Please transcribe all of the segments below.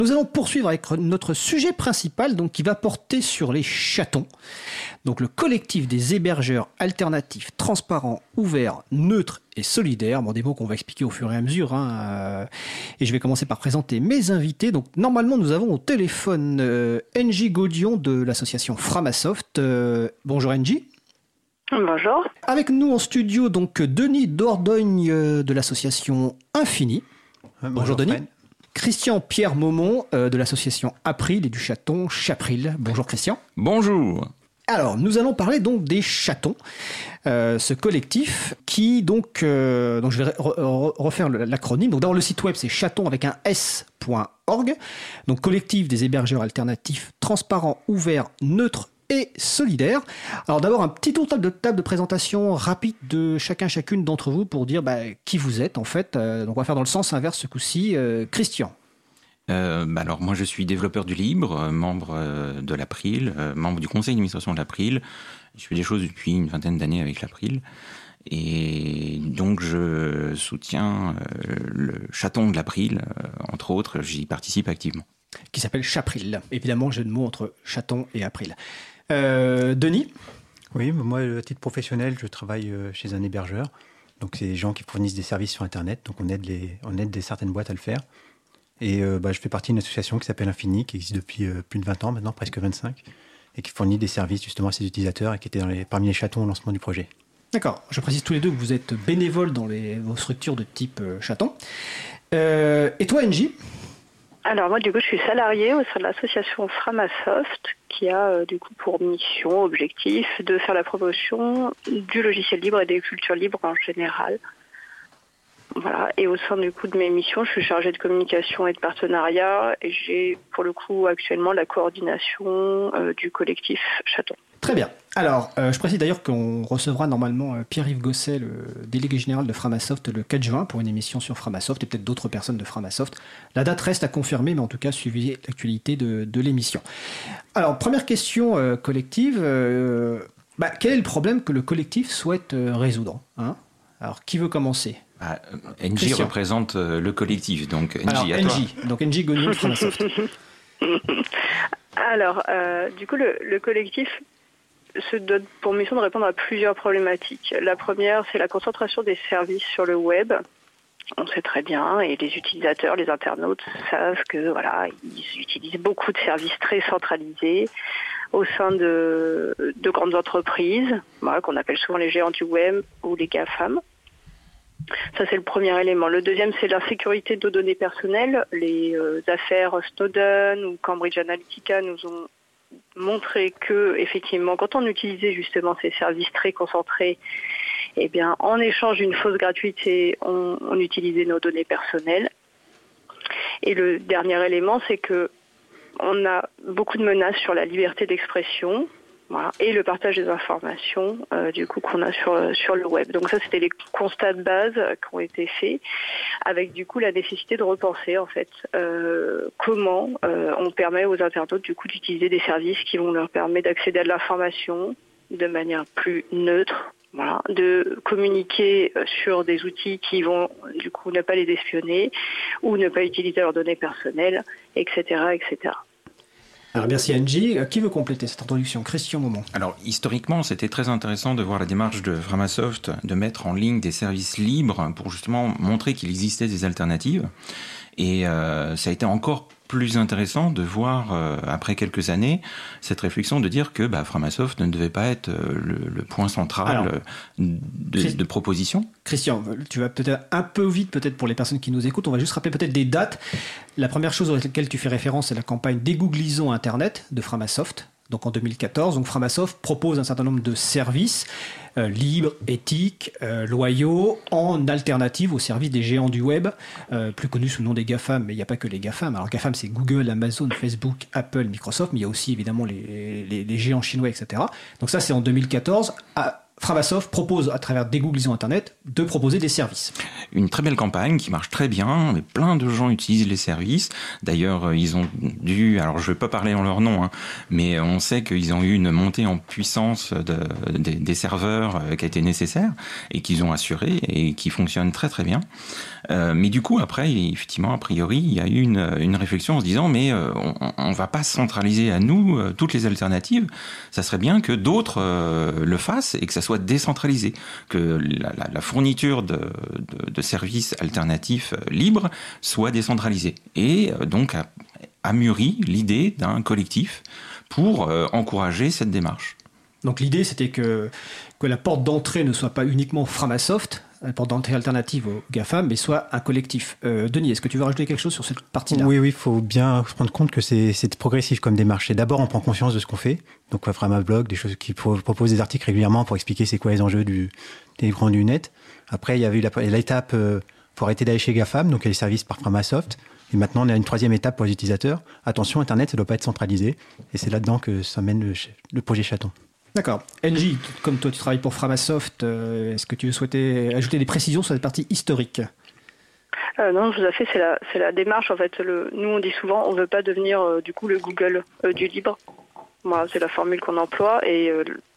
Nous allons poursuivre avec notre sujet principal, donc qui va porter sur les chatons. Donc le collectif des hébergeurs alternatifs, transparents, ouverts, neutres et solidaires. Bon, des mots qu'on va expliquer au fur et à mesure. Et je vais commencer par présenter mes invités. Donc normalement, nous avons au téléphone NJ Gaudion de l'association Framasoft. Bonjour NJ. Bonjour. Avec nous en studio, donc Denis Dordogne de l'association Infini. Bonjour Denis. Fred. Christian Pierre Maumont de l'association April et du chaton Chapril. Bonjour Christian. Bonjour. Alors, nous allons parler donc des chatons, ce collectif qui donc je vais refaire l'acronyme. Donc d'abord le site web c'est chaton avec un s.org. Donc collectif des hébergeurs alternatifs transparents, ouverts, neutres et solidaires. Alors d'abord un petit tour de table de présentation rapide de chacune d'entre vous pour dire qui vous êtes en fait. Donc on va faire dans le sens inverse ce coup-ci. Christian. Alors moi je suis développeur du libre, membre de l'April, membre du conseil d'administration de l'April. Je fais des choses depuis une vingtaine d'années avec l'April. Et donc je soutiens le chaton de l'April, entre autres, j'y participe activement. Qui s'appelle Chapril. Évidemment, jeu de mots entre chaton et April. Denis ? Oui, moi, à titre professionnel, je travaille chez un hébergeur. Donc, c'est des gens qui fournissent des services sur Internet. Donc, on aide certaines boîtes à le faire. Et je fais partie d'une association qui s'appelle Infini, qui existe depuis plus de 20 ans maintenant, presque 25, et qui fournit des services justement à ses utilisateurs et qui était parmi les chatons au lancement du projet. D'accord. Je précise tous les deux que vous êtes bénévoles dans vos structures de type chaton. Et toi, NJ ? Alors moi, du coup, je suis salariée au sein de l'association Framasoft qui a du coup pour mission, objectif de faire la promotion du logiciel libre et des cultures libres en général. Voilà. Et au sein du coup de mes missions, je suis chargée de communication et de partenariat et j'ai pour le coup actuellement la coordination du collectif Chaton. Très bien. Alors, je précise d'ailleurs qu'on recevra normalement Pierre-Yves Gosset, le délégué général de Framasoft, le 4 juin pour une émission sur Framasoft et peut-être d'autres personnes de Framasoft. La date reste à confirmer, mais en tout cas, suivez l'actualité de l'émission. Alors, première question collective. Quel est le problème que le collectif souhaite résoudre, hein ? Alors, qui veut commencer ? NJ représente le collectif, donc NJ, alors, à NJ, toi. Donc NJ Gaudion de Framasoft. Alors, du coup, le collectif se donne pour mission de répondre à plusieurs problématiques. La première, c'est la concentration des services sur le web. On sait très bien, et les utilisateurs, les internautes savent que voilà, ils utilisent beaucoup de services très centralisés au sein de grandes entreprises, qu'on appelle souvent les géants du web ou les GAFAM. Ça, c'est le premier élément. Le deuxième, c'est l'insécurité de nos données personnelles. Les affaires Snowden ou Cambridge Analytica nous ont montré que, effectivement, quand on utilisait justement ces services très concentrés, eh bien, en échange d'une fausse gratuité, on utilisait nos données personnelles. Et le dernier élément, c'est que on a beaucoup de menaces sur la liberté d'expression. Voilà, et le partage des informations du coup qu'on a sur le web. Donc ça, c'était les constats de base qui ont été faits, avec du coup la nécessité de repenser en fait comment on permet aux internautes du coup d'utiliser des services qui vont leur permettre d'accéder à de l'information de manière plus neutre. Voilà, de communiquer sur des outils qui vont du coup ne pas les espionner ou ne pas utiliser leurs données personnelles, etc., etc. Alors merci Angie. Qui veut compléter cette introduction ? Christian Maumont. Alors historiquement, c'était très intéressant de voir la démarche de Framasoft de mettre en ligne des services libres pour justement montrer qu'il existait des alternatives. Et ça a été encore plus intéressant de voir, après quelques années, cette réflexion de dire que Framasoft ne devait pas être le point central de proposition. Christian, tu vas peut-être un peu vite peut-être pour les personnes qui nous écoutent. On va juste rappeler peut-être des dates. La première chose à laquelle tu fais référence, c'est la campagne Dégooglisons Internet de Framasoft. Donc en 2014, donc Framasoft propose un certain nombre de services libres, éthiques, loyaux, en alternative aux services des géants du web, plus connus sous le nom des GAFAM, mais il n'y a pas que les GAFAM. Alors GAFAM, c'est Google, Amazon, Facebook, Apple, Microsoft, mais il y a aussi évidemment les géants chinois, etc. Donc ça, c'est en 2014. Framasoft propose, à travers des googlisons Internet, de proposer des services. Une très belle campagne qui marche très bien, mais plein de gens utilisent les services. D'ailleurs, ils ont dû, alors je ne vais pas parler en leur nom, mais on sait qu'ils ont eu une montée en puissance des serveurs qui a été nécessaire et qu'ils ont assuré et qui fonctionne très très bien. Mais du coup, après, effectivement, a priori, il y a eu une réflexion en se disant, mais on ne va pas centraliser à nous toutes les alternatives. Ça serait bien que d'autres le fassent et que ça soit décentralisé, que la fourniture de services alternatifs libres soit décentralisée. Et donc a mûri l'idée d'un collectif pour encourager cette démarche. Donc l'idée, c'était que la porte d'entrée ne soit pas uniquement Framasoft, la porte d'entrée alternative aux GAFAM, mais soit un collectif. Denis, est-ce que tu veux rajouter quelque chose sur cette partie-là ? Oui, il faut bien se rendre compte que c'est progressif comme démarche. Et d'abord, on prend conscience de ce qu'on fait. Donc, Framablog, des choses qui proposent des articles régulièrement pour expliquer c'est quoi les enjeux des grands du net. Après, il y avait eu l'étape pour arrêter d'aller chez GAFAM, donc il y a les services par Framasoft. Et maintenant, on a une troisième étape pour les utilisateurs. Attention, Internet, ça ne doit pas être centralisé. Et c'est là-dedans que ça mène le projet Chaton. D'accord. NJ, comme toi tu travailles pour Framasoft, est-ce que tu souhaitais ajouter des précisions sur cette partie historique ? Non, tout à fait, c'est la démarche. En fait, nous on dit souvent, on veut pas devenir du coup le Google du libre. Voilà, c'est la formule qu'on emploie et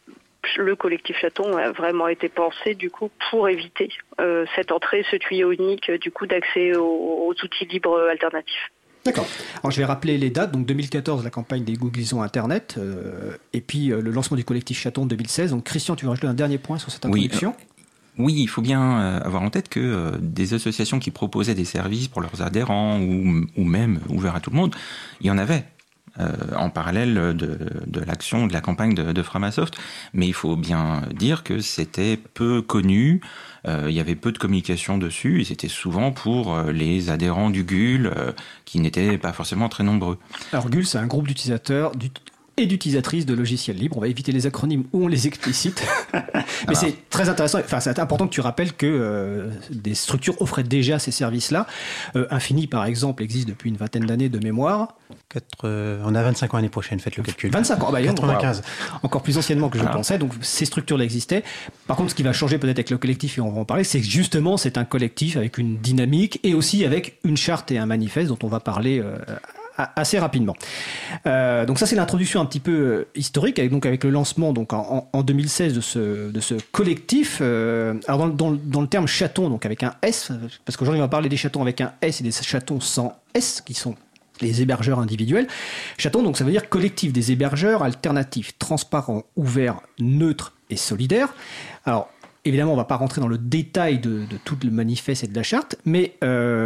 le collectif Chaton a vraiment été pensé du coup pour éviter cette entrée, ce tuyau unique du coup d'accès aux outils libres alternatifs. D'accord. Alors je vais rappeler les dates. Donc 2014, la campagne des googlisons Internet, et puis le lancement du collectif Chaton 2016. Donc Christian, tu veux rajouter un dernier point sur cette introduction ? Oui, il faut bien avoir en tête que des associations qui proposaient des services pour leurs adhérents ou même ouverts à tout le monde, il y en avait. En parallèle de l'action, de la campagne de Framasoft. Mais il faut bien dire que c'était peu connu, il y avait peu de communication dessus, et c'était souvent pour les adhérents du GUL, qui n'étaient pas forcément très nombreux. Alors GUL, c'est un groupe d'utilisateurs et d'utilisatrices de logiciels libres. On va éviter les acronymes où on les explicite. Mais c'est très intéressant. Enfin, c'est important que tu rappelles que des structures offraient déjà ces services-là. Infini, par exemple, existe depuis une vingtaine d'années de mémoire. On a 25 ans l'année prochaine, faites le calcul. 25 ans, 95. Encore plus anciennement que je Voilà. pensais. Donc ces structures-là existaient. Par contre, ce qui va changer peut-être avec le collectif, et on va en parler, c'est que justement, c'est un collectif avec une dynamique et aussi avec une charte et un manifeste dont on va parler assez rapidement. Donc ça, c'est l'introduction un petit peu historique, avec le lancement donc en 2016 de ce collectif. Alors dans le terme chaton, donc avec un S, parce qu'aujourd'hui on va parler des chatons avec un S et des chatons sans S, qui sont les hébergeurs individuels. Chaton, donc ça veut dire collectif des hébergeurs alternatifs, transparents, ouverts, neutres et solidaires. Alors évidemment, on ne va pas rentrer dans le détail de tout le manifeste et de la charte, mais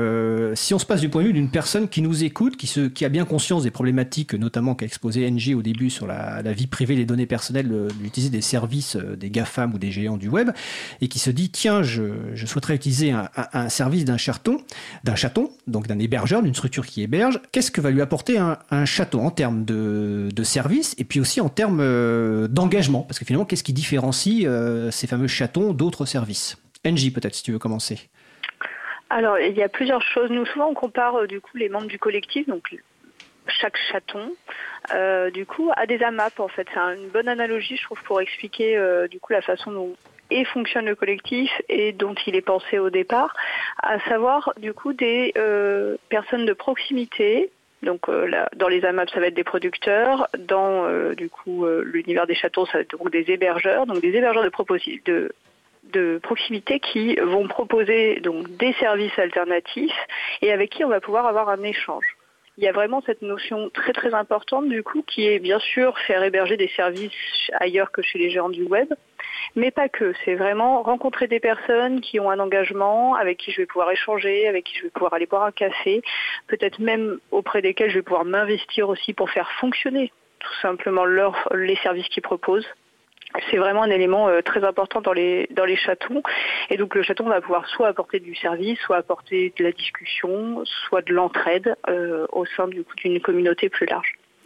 si on se passe du point de vue d'une personne qui nous écoute, qui a bien conscience des problématiques, notamment qu'a exposé NG au début sur la vie privée, les données personnelles, d'utiliser des services des GAFAM ou des géants du web, et qui se dit, tiens, je souhaiterais utiliser un service d'un chaton, donc d'un hébergeur, d'une structure qui héberge, qu'est-ce que va lui apporter un chaton en termes de service, et puis aussi en termes d'engagement, parce que finalement, qu'est-ce qui différencie ces fameux chatons d'autres services. NJ, peut-être, si tu veux commencer. Alors, il y a plusieurs choses. Nous, souvent, on compare du coup les membres du collectif, donc chaque chaton, du coup, à des AMAP, en fait. C'est une bonne analogie, je trouve, pour expliquer du coup la façon dont fonctionne le collectif et dont il est pensé au départ, à savoir, du coup, des personnes de proximité. Donc dans les AMAP, ça va être des producteurs. Dans du coup l'univers des chatons, ça va être donc des hébergeurs. Donc des hébergeurs de proximité qui vont proposer donc des services alternatifs et avec qui on va pouvoir avoir un échange. Il y a vraiment cette notion très très importante du coup qui est bien sûr faire héberger des services ailleurs que chez les géants du web, mais pas que. C'est vraiment rencontrer des personnes qui ont un engagement, avec qui je vais pouvoir échanger, avec qui je vais pouvoir aller boire un café, peut-être même auprès desquels je vais pouvoir m'investir aussi pour faire fonctionner tout simplement les services qu'ils proposent. C'est vraiment un élément très important dans les chatons. Et donc le chaton va pouvoir soit apporter du service, soit apporter de la discussion, soit de l'entraide au sein d'une communauté plus large.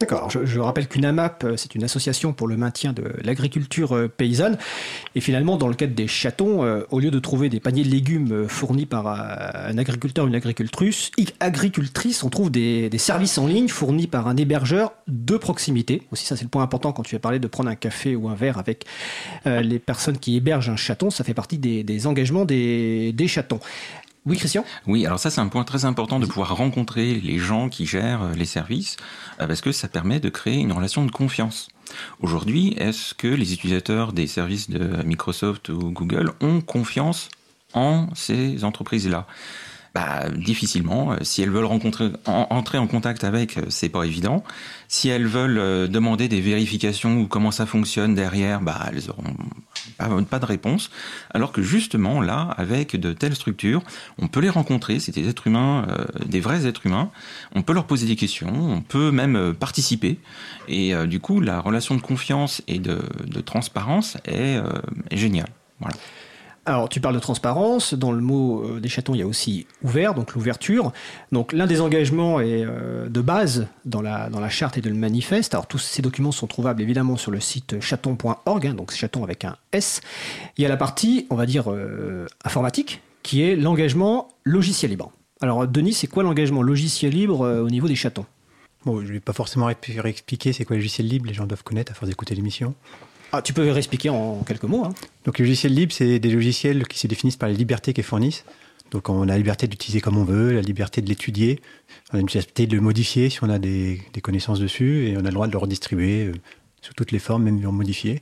D'accord. Alors, je rappelle qu'une AMAP, c'est une association pour le maintien de l'agriculture paysanne. Et finalement, dans le cadre des chatons, au lieu de trouver des paniers de légumes fournis par un agriculteur ou une agricultrice, on trouve des services en ligne fournis par un hébergeur de proximité. Aussi, ça c'est le point important quand tu as parlé de prendre un café ou un verre avec les personnes qui hébergent un chaton. Ça fait partie des engagements des chatons. Oui, Christian ? Oui, alors ça c'est un point très important de pouvoir rencontrer les gens qui gèrent les services parce que ça permet de créer une relation de confiance. Aujourd'hui, est-ce que les utilisateurs des services de Microsoft ou Google ont confiance en ces entreprises-là ? Difficilement. Si elles veulent entrer en contact avec, c'est pas évident. Si elles veulent demander des vérifications ou comment ça fonctionne derrière, elles auront pas de réponse. Alors que justement, là, avec de telles structures, on peut les rencontrer. C'est des êtres humains, des vrais êtres humains. On peut leur poser des questions. On peut même participer. Et du coup, la relation de confiance et de transparence est géniale. Voilà. Alors, tu parles de transparence. Dans le mot des chatons, il y a aussi ouvert, donc l'ouverture. Donc, l'un des engagements est de base dans la charte et de le manifeste. Alors, tous ces documents sont trouvables évidemment sur le site chaton.org, donc chaton avec un S. Il y a la partie, on va dire, informatique, qui est l'engagement logiciel libre. Alors, Denis, c'est quoi l'engagement logiciel libre au niveau des chatons ? Bon, je ne vais pas forcément réexpliquer c'est quoi le logiciel libre, les gens doivent connaître à force d'écouter l'émission. Ah, tu peux réexpliquer en quelques mots. Donc les logiciels libres, c'est des logiciels qui se définissent par les libertés qu'ils fournissent. Donc on a la liberté d'utiliser comme on veut, la liberté de l'étudier, on a la liberté de le modifier si on a des connaissances dessus, et on a le droit de le redistribuer sous toutes les formes, même modifier.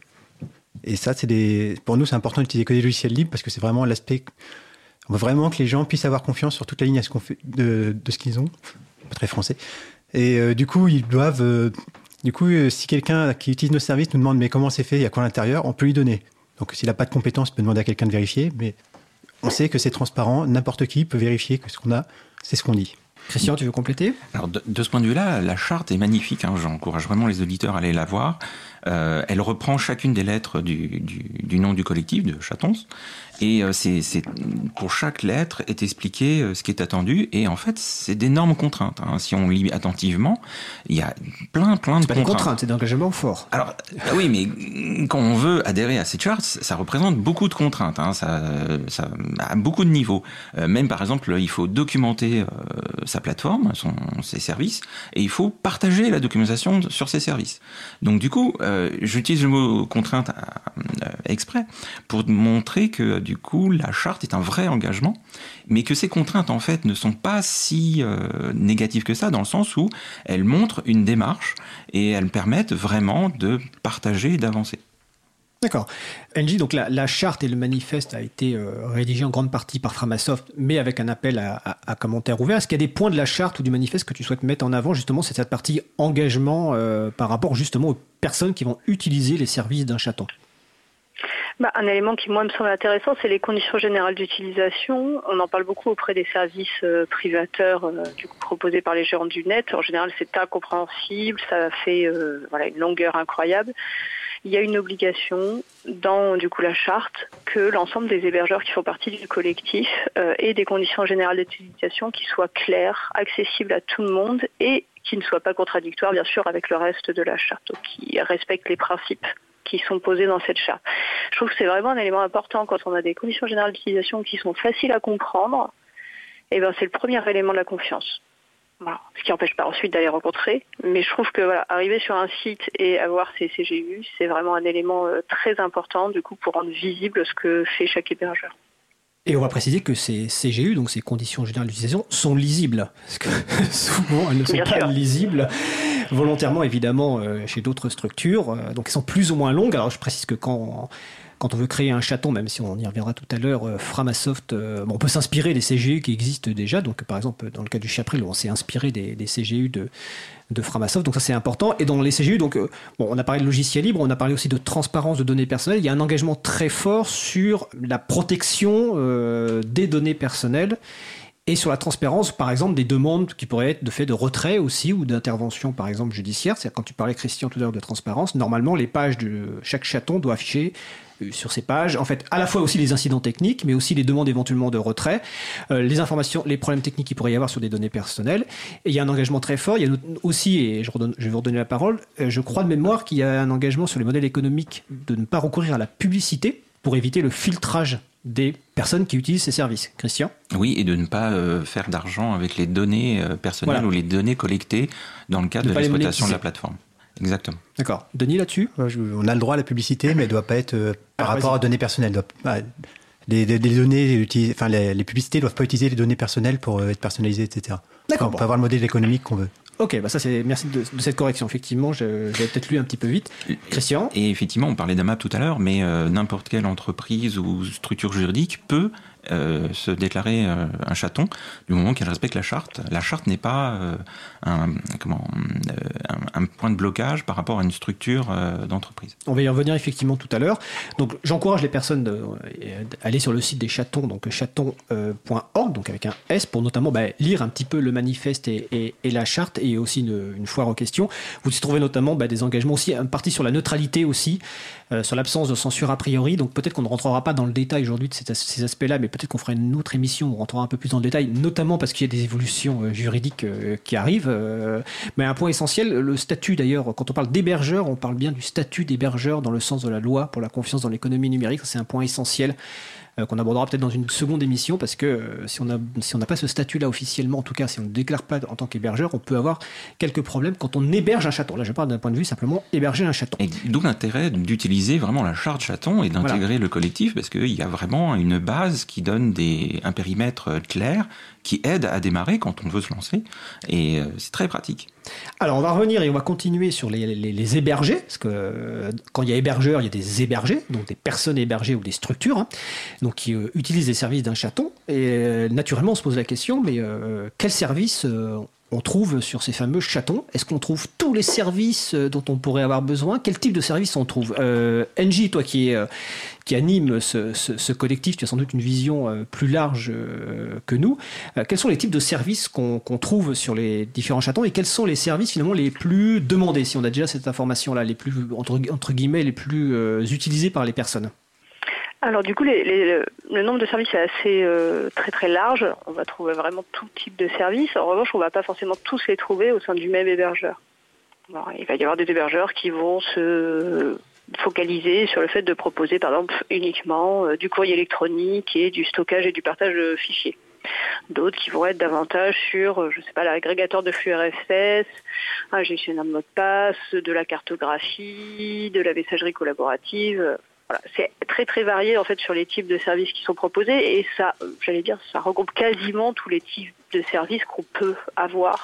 Et ça, pour nous, c'est important d'utiliser que des logiciels libres parce que c'est vraiment l'aspect... On veut vraiment que les gens puissent avoir confiance sur toute la ligne à ce qu'on fait, de ce qu'ils ont. Pas très français. Et du coup, ils doivent... si quelqu'un qui utilise nos services nous demande mais comment c'est fait, il y a quoi à l'intérieur, on peut lui donner. Donc s'il n'a pas de compétences, il peut demander à quelqu'un de vérifier, mais on sait que c'est transparent, n'importe qui peut vérifier que ce qu'on a, c'est ce qu'on dit. Christian, tu veux compléter ? Alors de ce point de vue-là, la charte est magnifique, j'encourage vraiment les auditeurs à aller la voir. Elle reprend chacune des lettres du nom du collectif, de Chatons, et c'est pour chaque lettre est expliqué ce qui est attendu, et en fait c'est d'énormes contraintes. Si on lit attentivement, il y a plein de contraintes. C'est pas des contraintes, c'est d'engagement fort. Alors oui, mais quand on veut adhérer à cette charte, ça représente beaucoup de contraintes, ça a beaucoup de niveaux. Même par exemple, il faut documenter sa plateforme, ses services, et il faut partager la documentation sur ces services. Donc du coup, j'utilise le mot contrainte exprès pour montrer que du coup la charte est un vrai engagement, mais que ces contraintes en fait ne sont pas si négatives que ça, dans le sens où elles montrent une démarche et elles permettent vraiment de partager et d'avancer. D'accord. Angie, donc la charte et le manifeste a été rédigé en grande partie par Framasoft, mais avec un appel à commentaires ouverts. Est-ce qu'il y a des points de la charte ou du manifeste que tu souhaites mettre en avant, justement, c'est cette partie engagement par rapport justement aux personnes qui vont utiliser les services d'un chaton ? Un élément qui, moi, me semble intéressant, c'est les conditions générales d'utilisation. On en parle beaucoup auprès des services privateurs proposés par les géants du net. En général, c'est incompréhensible, ça fait une longueur incroyable. Il y a une obligation dans la charte que l'ensemble des hébergeurs qui font partie du collectif aient des conditions générales d'utilisation qui soient claires, accessibles à tout le monde et qui ne soient pas contradictoires, bien sûr, avec le reste de la charte, donc qui respectent les principes qui sont posés dans cette charte. Je trouve que c'est vraiment un élément important quand on a des conditions générales d'utilisation qui sont faciles à comprendre. C'est le premier élément de la confiance. Voilà. Ce qui n'empêche pas ensuite d'aller rencontrer. Mais je trouve que arriver sur un site et avoir ces CGU, c'est vraiment un élément très important pour rendre visible ce que fait chaque hébergeur. Et on va préciser que ces CGU, donc ces conditions générales d'utilisation, sont lisibles. Parce que souvent, elles ne sont pas lisibles volontairement, évidemment, chez d'autres structures. Donc, elles sont plus ou moins longues. Alors, je précise que quand on veut créer un chaton, même si on y reviendra tout à l'heure, Framasoft, on peut s'inspirer des CGU qui existent déjà. Donc, par exemple, dans le cas du Chapril, on s'est inspiré des CGU de Framasoft. Donc, ça, c'est important. Et dans les CGU, on a parlé de logiciel libre, on a parlé aussi de transparence de données personnelles. Il y a un engagement très fort sur la protection des données personnelles et sur la transparence, par exemple, des demandes qui pourraient être de fait de retrait aussi ou d'intervention, par exemple, judiciaire. C'est-à-dire, quand tu parlais, Christian, tout à l'heure de transparence, normalement, les pages de chaque chaton doivent afficher sur ces pages. En fait, à la fois aussi les incidents techniques, mais aussi les demandes éventuellement de retrait, les informations, les problèmes techniques qu'il pourrait y avoir sur des données personnelles. Et il y a un engagement très fort. Il y a aussi, et je vais vous redonner la parole, je crois de mémoire qu'il y a un engagement sur les modèles économiques de ne pas recourir à la publicité pour éviter le filtrage des personnes qui utilisent ces services. Christian ? Oui, et de ne pas faire d'argent avec les données personnelles ou les données collectées dans le cadre de l'exploitation de la plateforme. Exactement. D'accord. Denis, là-dessus ? On a le droit à la publicité, mais elle ne doit pas être par rapport aux données personnelles. Les données les publicités ne doivent pas utiliser les données personnelles pour être personnalisées, etc. D'accord. On peut avoir le modèle économique qu'on veut. Ok, ça c'est merci de cette correction. Effectivement, j'avais peut-être lu un petit peu vite. Christian ? Et effectivement, on parlait d'AMAP tout à l'heure, mais n'importe quelle entreprise ou structure juridique peut se déclarer un chaton du moment qu'elle respecte la charte. La charte n'est pas un point de blocage par rapport à une structure d'entreprise. On va y revenir effectivement tout à l'heure. Donc j'encourage les personnes à aller sur le site des chatons, donc chaton.org, donc avec un S, pour notamment lire un petit peu le manifeste et la charte, et aussi une foire aux questions. Vous y trouvez notamment des engagements aussi, une partie sur la neutralité aussi, sur l'absence de censure a priori. Donc peut-être qu'on ne rentrera pas dans le détail aujourd'hui de ces aspects-là, mais peut-être qu'on fera une autre émission où on rentrera un peu plus dans le détail, notamment parce qu'il y a des évolutions juridiques qui arrivent. Mais un point essentiel, le statut d'ailleurs, quand on parle d'hébergeur, on parle bien du statut d'hébergeur dans le sens de la loi pour la confiance dans l'économie numérique. C'est un point essentiel qu'on abordera peut-être dans une seconde émission, parce que si on n'a pas ce statut-là officiellement, en tout cas si on ne déclare pas en tant qu'hébergeur, on peut avoir quelques problèmes quand on héberge un chaton. Là je parle d'un point de vue simplement héberger un chaton. Et d'où l'intérêt d'utiliser vraiment la charte chaton et d'intégrer le collectif, parce qu'il y a vraiment une base qui donne un périmètre clair, qui aide à démarrer quand on veut se lancer, et c'est très pratique. Alors on va revenir et on va continuer sur les hébergés, parce que quand il y a hébergeur, il y a des hébergés, donc des personnes hébergées ou des structures, donc qui utilisent les services d'un chaton. Et naturellement on se pose la question, mais quels services on trouve sur ces fameux chatons? Est-ce qu'on trouve tous les services dont on pourrait avoir besoin? Quel type de services on trouve? NJ, toi qui anime ce collectif, tu as sans doute une vision plus large que nous. Quels sont les types de services qu'on trouve sur les différents chatons, et quels sont les services finalement les plus demandés, si on a déjà cette information-là, les plus entre guillemets les plus utilisés par les personnes? Alors du coup, le nombre de services est assez très très large. On va trouver vraiment tout type de services. En revanche, on ne va pas forcément tous les trouver au sein du même hébergeur. Alors, il va y avoir des hébergeurs qui vont se focaliser sur le fait de proposer par exemple uniquement du courrier électronique et du stockage et du partage de fichiers. D'autres qui vont être davantage sur, l'agrégateur de flux RFS, un gestionnaire de mots de passe, de la cartographie, de la messagerie collaborative. Voilà, c'est très très varié en fait sur les types de services qui sont proposés, et ça regroupe quasiment tous les types de services qu'on peut avoir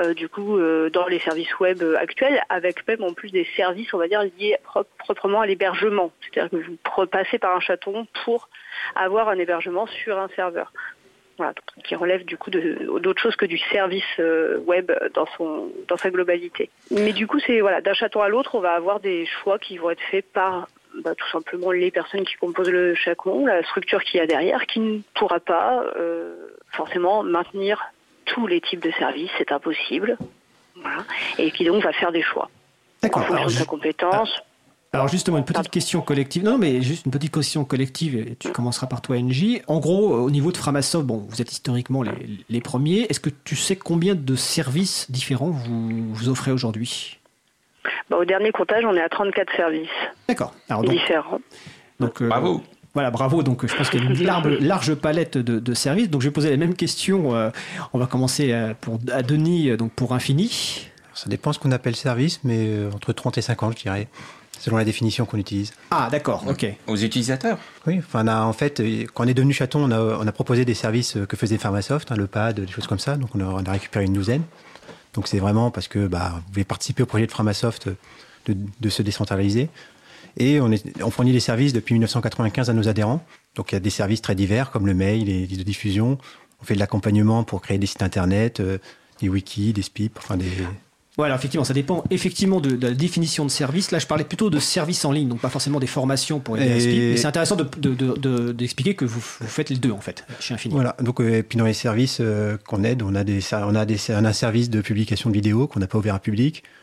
dans les services web actuels, avec même en plus des services on va dire liés proprement à l'hébergement, c'est-à-dire que vous passez par un chaton pour avoir un hébergement sur un serveur. Voilà, qui relève du coup d'autres choses que du service web dans sa globalité. Mais du coup, c'est d'un chaton à l'autre, on va avoir des choix qui vont être faits par tout simplement les personnes qui composent le chaton, la structure qu'il y a derrière, qui ne pourra pas forcément maintenir tous les types de services, c'est impossible. Voilà. Et qui donc va faire des choix. D'accord. En fonction de sa compétence. Alors justement, une petite question collective. Non, mais juste une petite question collective, et tu commenceras par toi, NJ. En gros, au niveau de Framasoft, vous êtes historiquement les premiers. Est-ce que tu sais combien de services différents vous offrez aujourd'hui ? Au dernier comptage, on est à 34 services. D'accord. Alors, différents. Donc, bravo. Voilà, bravo. Donc, je pense qu'il y a une large palette de services. Donc, je vais poser la même question. On va commencer à Denis, donc pour Infini. Ça dépend ce qu'on appelle service, mais entre 30 et 50, je dirais, selon la définition qu'on utilise. Ah, d'accord, ok. Aux utilisateurs? Oui, quand on est devenu chaton, on a proposé des services que faisait Framasoft, le pad, des choses comme ça. Donc, on a récupéré une douzaine. Donc, c'est vraiment parce que vous pouvez participer au projet de Framasoft de se décentraliser. Et on fournit des services depuis 1995 à nos adhérents. Donc, il y a des services très divers, comme le mail, les listes de diffusion. On fait de l'accompagnement pour créer des sites internet, des wikis, des SPIP, Voilà, effectivement, ça dépend effectivement de la définition de service. Là, je parlais plutôt de services en ligne, donc pas forcément des formations pour aider à SPIP. Mais c'est intéressant d'expliquer que vous faites les deux, en fait, chez Infini. Voilà, donc, et puis dans les services qu'on aide, on a un service de publication de vidéos qu'on n'a pas ouvert à public.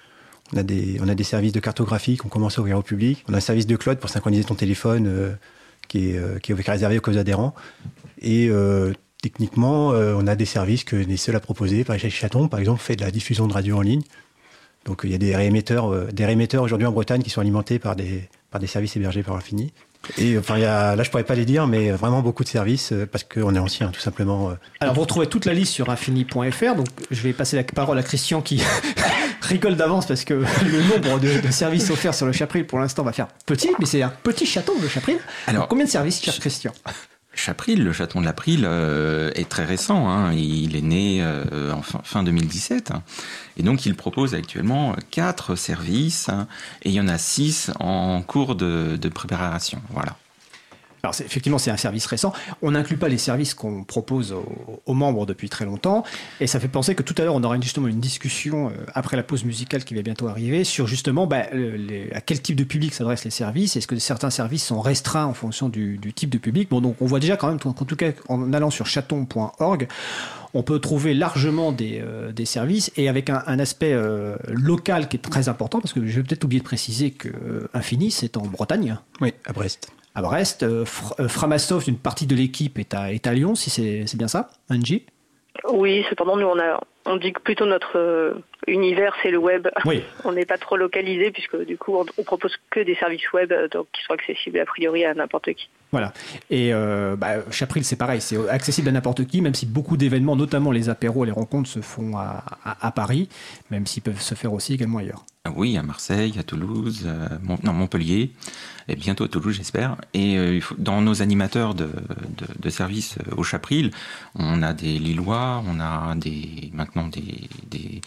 On a des services de cartographie qu'on commence à ouvrir au public. On a un service de cloud pour synchroniser ton téléphone qui est réservé aux adhérents. Et techniquement, on a des services que les seuls à proposer. Chaton, par exemple, fait de la diffusion de radio en ligne. Donc il y a des réémetteurs aujourd'hui en Bretagne qui sont alimentés par des services hébergés par Infini. Et là je pourrais pas les dire, mais vraiment beaucoup de services parce qu'on est ancien, tout simplement. Alors vous retrouvez toute la liste sur infini.fr. Donc je vais passer la parole à Christian qui rigole d'avance parce que le nombre de services offerts sur le Chapril pour l'instant va faire petit, mais c'est un petit chaton le Chapril. Alors combien de services, cher Christian? Chapril, le chaton de l'April, est très récent. Hein. Il est né en fin 2017. Et donc, il propose actuellement 4 services. Et il y en a 6 en cours de préparation. Voilà. Alors, effectivement, c'est un service récent. On n'inclut pas les services qu'on propose aux membres depuis très longtemps. Et ça fait penser que tout à l'heure, on aura justement une discussion après la pause musicale qui va bientôt arriver sur justement à quel type de public s'adressent les services. Est-ce que certains services sont restreints en fonction du type de public? Bon, donc on voit déjà quand même, en tout cas, en allant sur chaton.org, on peut trouver largement des services et avec un aspect local qui est très important parce que je vais peut-être oublier de préciser que Infini, c'est en Bretagne. Oui, à Brest. À Brest, Framasoft, une partie de l'équipe est à Lyon, si c'est bien ça, Angie? Oui, cependant, nous, on dit que plutôt notre univers, c'est le web. Oui. On n'est pas trop localisé, puisque du coup, on propose que des services web donc, qui sont accessibles a priori à n'importe qui. Voilà. Et Chapril, c'est pareil, c'est accessible à n'importe qui, même si beaucoup d'événements, notamment les apéros et les rencontres, se font à Paris, même s'ils peuvent se faire aussi également ailleurs. Oui, à Marseille, à Toulouse, Montpellier, et bientôt à Toulouse, j'espère. Et dans nos animateurs de services au Chapril, on a des Lillois, on a maintenant des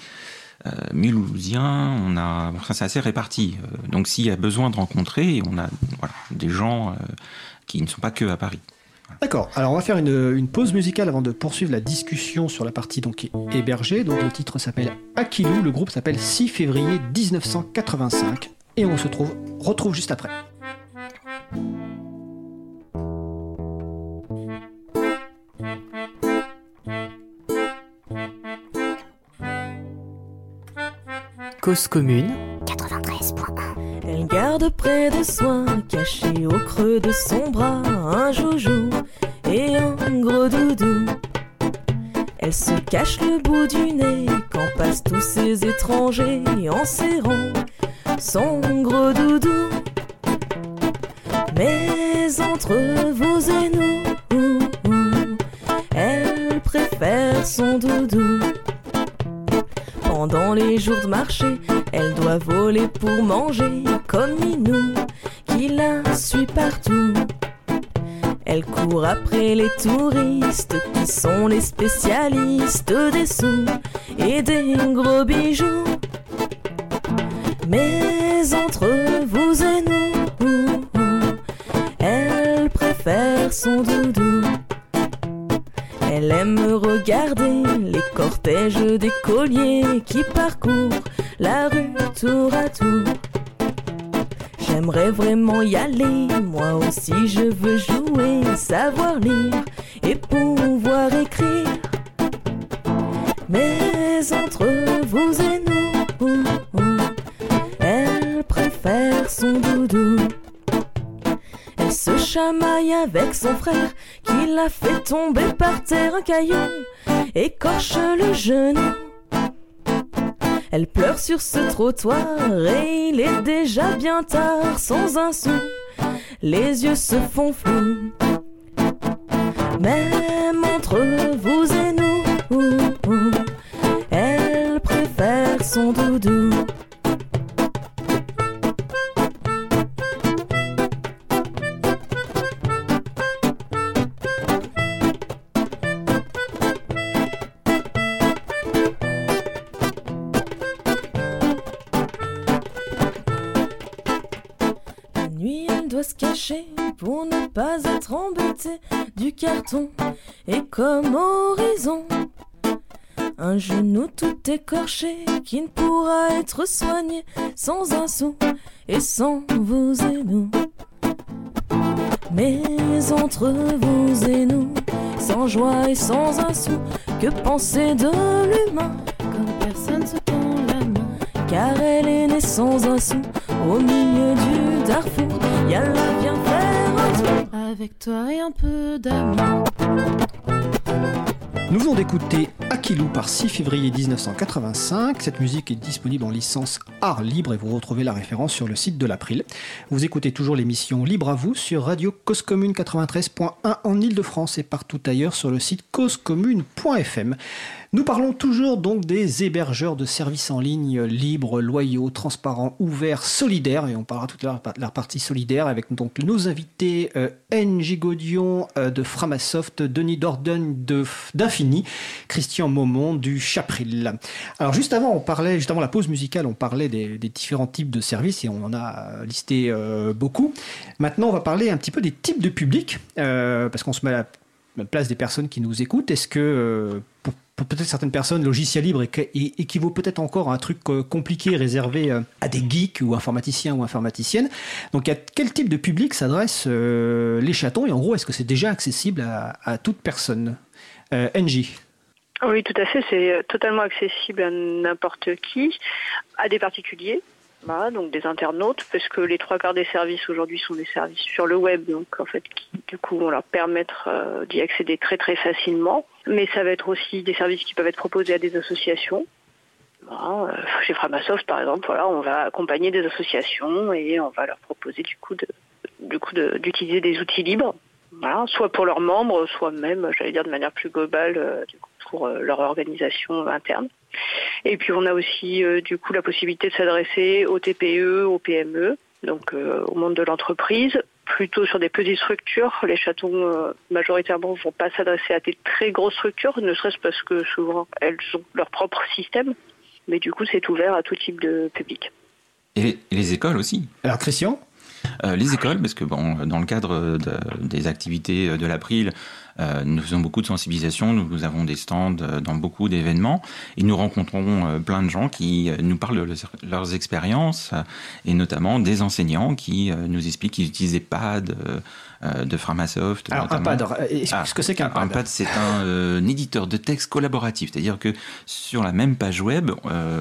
Mulhousiens, c'est assez réparti. Donc s'il y a besoin de rencontrer, on a des gens qui ne sont pas que à Paris. D'accord, alors on va faire une pause musicale avant de poursuivre la discussion sur la partie donc hébergée. Donc le titre s'appelle Aquilou, le groupe s'appelle 6 février 1985 et on se retrouve juste après. Cause commune 93.1. Elle garde près de soi, caché au creux de son bras, un joujou et un gros doudou. Elle se cache le bout du nez quand passent tous ces étrangers en serrant son gros doudou. Mais entre vous et nous, elle préfère son doudou. Pendant les jours de marché, elle doit voler pour manger, comme Minou, qui la suit partout. Elle court après les touristes, qui sont les spécialistes des sous et des gros bijoux. Mais entre vous et nous, elle préfère son doudou. Elle aime regarder les cortèges d'écoliers qui parcourent la rue tour à tour. J'aimerais vraiment y aller, moi aussi je veux jouer, savoir lire et pouvoir écrire. Mais entre vous et nous, elle préfère son doudou. Elle se chamaille avec son frère qui l'a fait tomber par terre un caillou, écorche le genou. Elle pleure sur ce trottoir et il est déjà bien tard, sans un sou, les yeux se font flous. Même entre vous et nous, elle préfère son doudou. Se cacher pour ne pas être embêté du carton et comme horizon un genou tout écorché qui ne pourra être soigné sans un sou et sans vous et nous. Mais entre vous et nous, sans joie et sans un sou, que penser de l'humain quand personne se tend la main, car elle est née mais sans un sou. Au milieu du Darfour, yalla viens faire un tour avec toi et un peu d'amour. Nous venons d'écouter Akilou par 6 février 1985. Cette musique est disponible en licence art libre et vous retrouvez la référence sur le site de l'April. Vous écoutez toujours l'émission Libre à vous sur Radio Cause Commune 93.1 en Ile-de-France et partout ailleurs sur le site causecommune.fm. Nous parlons toujours donc des hébergeurs de services en ligne libres, loyaux, transparents, ouverts, solidaires. Et on parlera tout à l'heure de la partie solidaire avec donc nos invités NJ Gaudion de Framasoft, Denis Dorden d'Infini, Christian Maumont du Chapril. Alors juste avant la pause musicale, on parlait des différents types de services et on en a listé beaucoup. Maintenant, on va parler un petit peu des types de publics parce qu'on se met à la place des personnes qui nous écoutent. Est-ce que pour peut-être certaines personnes, logiciel libre équivaut peut-être encore à un truc compliqué réservé à des geeks ou informaticiens ou informaticiennes. Donc, à quel type de public s'adressent les chatons et en gros, est-ce que c'est déjà accessible à toute personne NJ? Oui, tout à fait. C'est totalement accessible à n'importe qui, à des particuliers. Voilà, donc des internautes, parce que les 3/4 des services aujourd'hui sont des services sur le web, donc en fait qui du coup vont leur permettre d'y accéder très très facilement. Mais ça va être aussi des services qui peuvent être proposés à des associations. Voilà, chez Framasoft par exemple, voilà, on va accompagner des associations et on va leur proposer d'utiliser des outils libres. Voilà, soit pour leurs membres, soit même, j'allais dire de manière plus globale, pour leur organisation interne. Et puis on a aussi la possibilité de s'adresser aux TPE, aux PME, donc au monde de l'entreprise, plutôt sur des petites structures. Les chatons majoritairement ne vont pas s'adresser à des très grosses structures, ne serait-ce parce que souvent elles ont leur propre système, mais du coup c'est ouvert à tout type de public. Et les écoles aussi. Alors Christian ? Les écoles, parce que dans le cadre des activités de l'April, nous faisons beaucoup de sensibilisation, nous avons des stands dans beaucoup d'événements et nous rencontrons plein de gens qui nous parlent de leurs expériences et notamment des enseignants qui nous expliquent qu'ils utilisent des pads de Framasoft. Alors notamment. un pad, explique ce que c'est qu'un pad. Un pad, c'est un éditeur de texte collaboratif, c'est-à-dire que sur la même page web,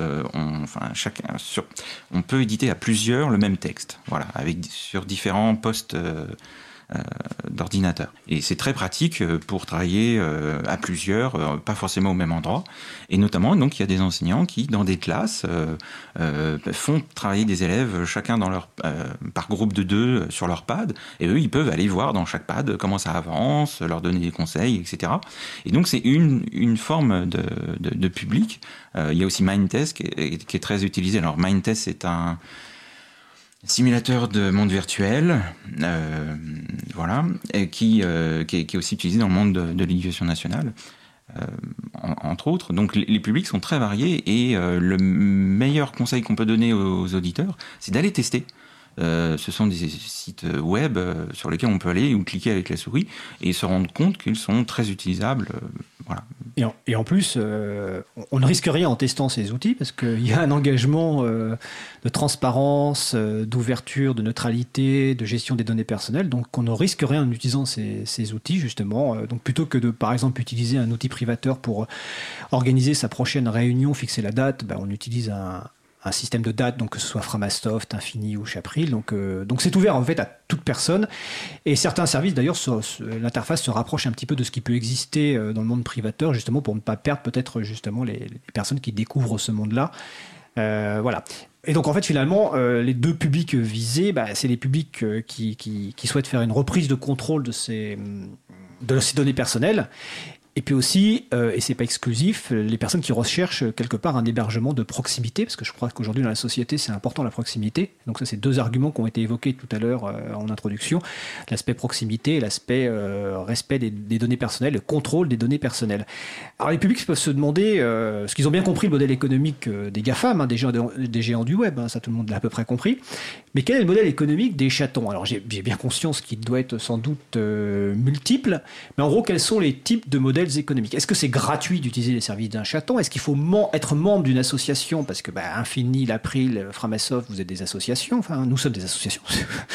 on peut éditer à plusieurs le même texte, voilà, sur différents postes d'ordinateur. Et c'est très pratique pour travailler à plusieurs, pas forcément au même endroit. Et notamment, donc, il y a des enseignants qui, dans des classes, font travailler des élèves chacun par groupe de 2 sur leur pad. Et eux, ils peuvent aller voir dans chaque pad comment ça avance, leur donner des conseils, etc. Et donc, c'est une forme de public. Il y a aussi Mindtest qui est très utilisé. Alors, Mindtest, c'est un simulateur de monde virtuel, voilà, et qui est aussi utilisé dans le monde de l'éducation nationale, entre autres. Donc les publics sont très variés et le meilleur conseil qu'on peut donner aux auditeurs, c'est d'aller tester. Ce sont des sites web sur lesquels on peut aller ou cliquer avec la souris et se rendre compte qu'ils sont très utilisables. Voilà. Et en plus, on ne risque rien en testant ces outils parce qu'il y a un engagement de transparence, d'ouverture, de neutralité, de gestion des données personnelles. Donc on ne risque rien en utilisant ces outils justement. Donc plutôt que de par exemple utiliser un outil privateur pour organiser sa prochaine réunion, fixer la date, on utilise un système de date, donc que ce soit Framasoft, Infini ou Chapril. Donc c'est ouvert en fait à toute personne. Et certains services d'ailleurs, l'interface se rapproche un petit peu de ce qui peut exister dans le monde privateur, justement pour ne pas perdre peut-être justement les personnes qui découvrent ce monde-là. Voilà. Et donc en fait finalement, les deux publics visés, c'est les publics qui souhaitent faire une reprise de contrôle de ces données personnelles. Et puis aussi, et c'est pas exclusif, les personnes qui recherchent quelque part un hébergement de proximité, parce que je crois qu'aujourd'hui dans la société c'est important la proximité. Donc ça c'est 2 arguments qui ont été évoqués tout à l'heure en introduction, l'aspect proximité et l'aspect respect des données personnelles, le contrôle des données personnelles. Alors les publics peuvent se demander, parce qu'ils ont bien compris le modèle économique des GAFAM, des géants du web, ça tout le monde l'a à peu près compris, mais quel est le modèle économique des chatons? Alors j'ai bien conscience qu'il doit être sans doute multiple, mais en gros quels sont les types de modèles économiques? Est-ce que c'est gratuit d'utiliser les services d'un chaton? Est-ce qu'il faut être membre d'une association? Parce que Infini, l'April, Framasoft, vous êtes des associations. Enfin, nous sommes des associations.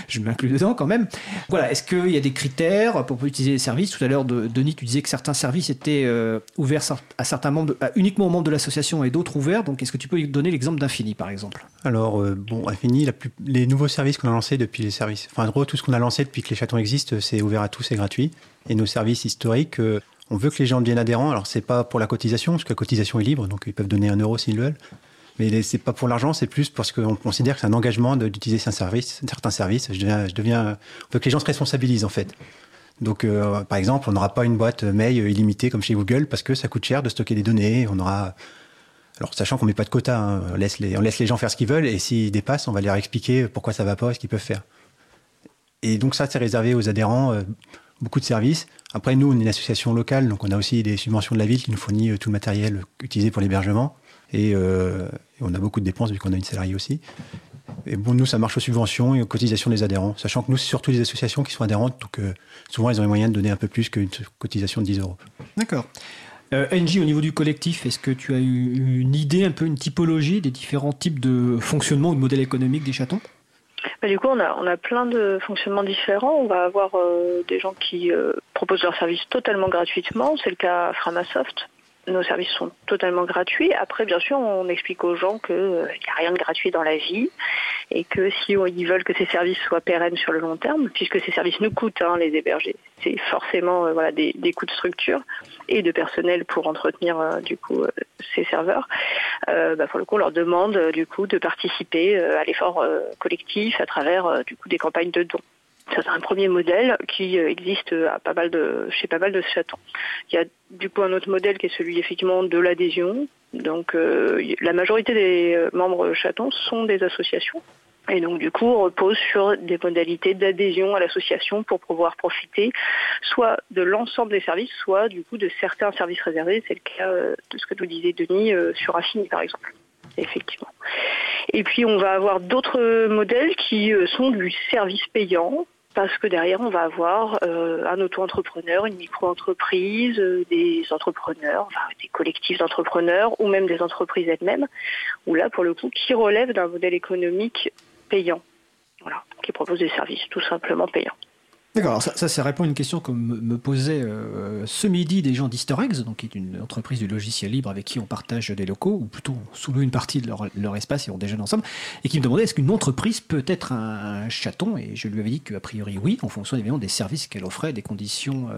je m'inclus dedans quand même. Voilà, est-ce qu'il y a des critères pour utiliser les services? Tout à l'heure, Denis, tu disais que certains services étaient ouverts à certains membres, uniquement aux membres de l'association et d'autres ouverts. Donc, est-ce que tu peux donner l'exemple d'Infini, par exemple? Alors, Infini, les nouveaux services qu'on a lancés depuis les services... Enfin, en gros, tout ce qu'on a lancé depuis que les chatons existent, c'est ouvert à tous, c'est gratuit. Et nos services historiques, on veut que les gens deviennent adhérents. Alors, c'est pas pour la cotisation, parce que la cotisation est libre, donc ils peuvent donner 1 € s'ils veulent. Mais c'est pas pour l'argent, c'est plus parce qu'on considère que c'est un engagement d'utiliser certains services. On veut que les gens se responsabilisent, en fait. Donc, par exemple, on n'aura pas une boîte mail illimitée comme chez Google parce que ça coûte cher de stocker des données. Alors, sachant qu'on met pas de quota, hein, on laisse les gens faire ce qu'ils veulent et s'ils dépassent, on va leur expliquer pourquoi ça va pas et ce qu'ils peuvent faire. Et donc ça, c'est réservé aux adhérents, beaucoup de services. Après, nous, on est une association locale, donc on a aussi des subventions de la ville qui nous fournit tout le matériel utilisé pour l'hébergement. Et on a beaucoup de dépenses vu qu'on a une salariée aussi. Et bon, nous, ça marche aux subventions et aux cotisations des adhérents. Sachant que nous, c'est surtout les associations qui sont adhérentes, donc souvent, elles ont les moyens de donner un peu plus qu'une cotisation de 10 €. D'accord. NJ, au niveau du collectif, est-ce que tu as eu une idée, un peu une typologie des différents types de fonctionnement ou de modèles économiques des chatons? Du coup, on a plein de fonctionnements différents. On va avoir des gens qui proposent leurs services totalement gratuitement. C'est le cas à Framasoft. Nos services sont totalement gratuits. Après, bien sûr, on explique aux gens qu'il n'y a rien de gratuit dans la vie et que si ils veulent que ces services soient pérennes sur le long terme, puisque ces services nous coûtent, les héberger, c'est forcément des coûts de structure et de personnel pour entretenir ces serveurs. Pour le coup, on leur demande de participer à l'effort collectif à travers des campagnes de dons. Ça, c'est un premier modèle qui existe chez pas mal de chatons. Il y a du coup un autre modèle qui est celui effectivement de l'adhésion. Donc la majorité des membres chatons sont des associations. Et donc du coup on repose sur des modalités d'adhésion à l'association pour pouvoir profiter soit de l'ensemble des services, soit du coup de certains services réservés. C'est le cas de ce que nous disait Denis sur Infini par exemple. Effectivement. Et puis on va avoir d'autres modèles qui sont du service payant. Parce que derrière, on va avoir un auto-entrepreneur, une micro-entreprise, des entrepreneurs, des collectifs d'entrepreneurs ou même des entreprises elles-mêmes, où là, pour le coup, qui relèvent d'un modèle économique payant, qui propose des services tout simplement payants. D'accord, alors ça répond à une question que me posaient ce midi des gens d'Easter Eggs, donc qui est une entreprise du logiciel libre avec qui on partage des locaux, ou plutôt sous une partie de leur espace et on déjeune ensemble, et qui me demandait est-ce qu'une entreprise peut être un chaton, et je lui avais dit qu'a priori oui, en fonction évidemment des services qu'elle offrait, des conditions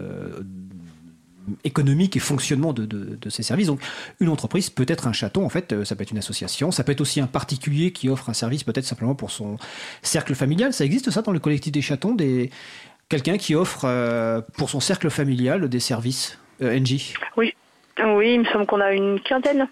économique et fonctionnement de ces services. Donc, une entreprise peut être un chaton, en fait, ça peut être une association, ça peut être aussi un particulier qui offre un service peut-être simplement pour son cercle familial. Ça existe ça dans le collectif des chatons, quelqu'un qui offre pour son cercle familial des services, NJ? Oui, il me semble qu'on a une quinzaine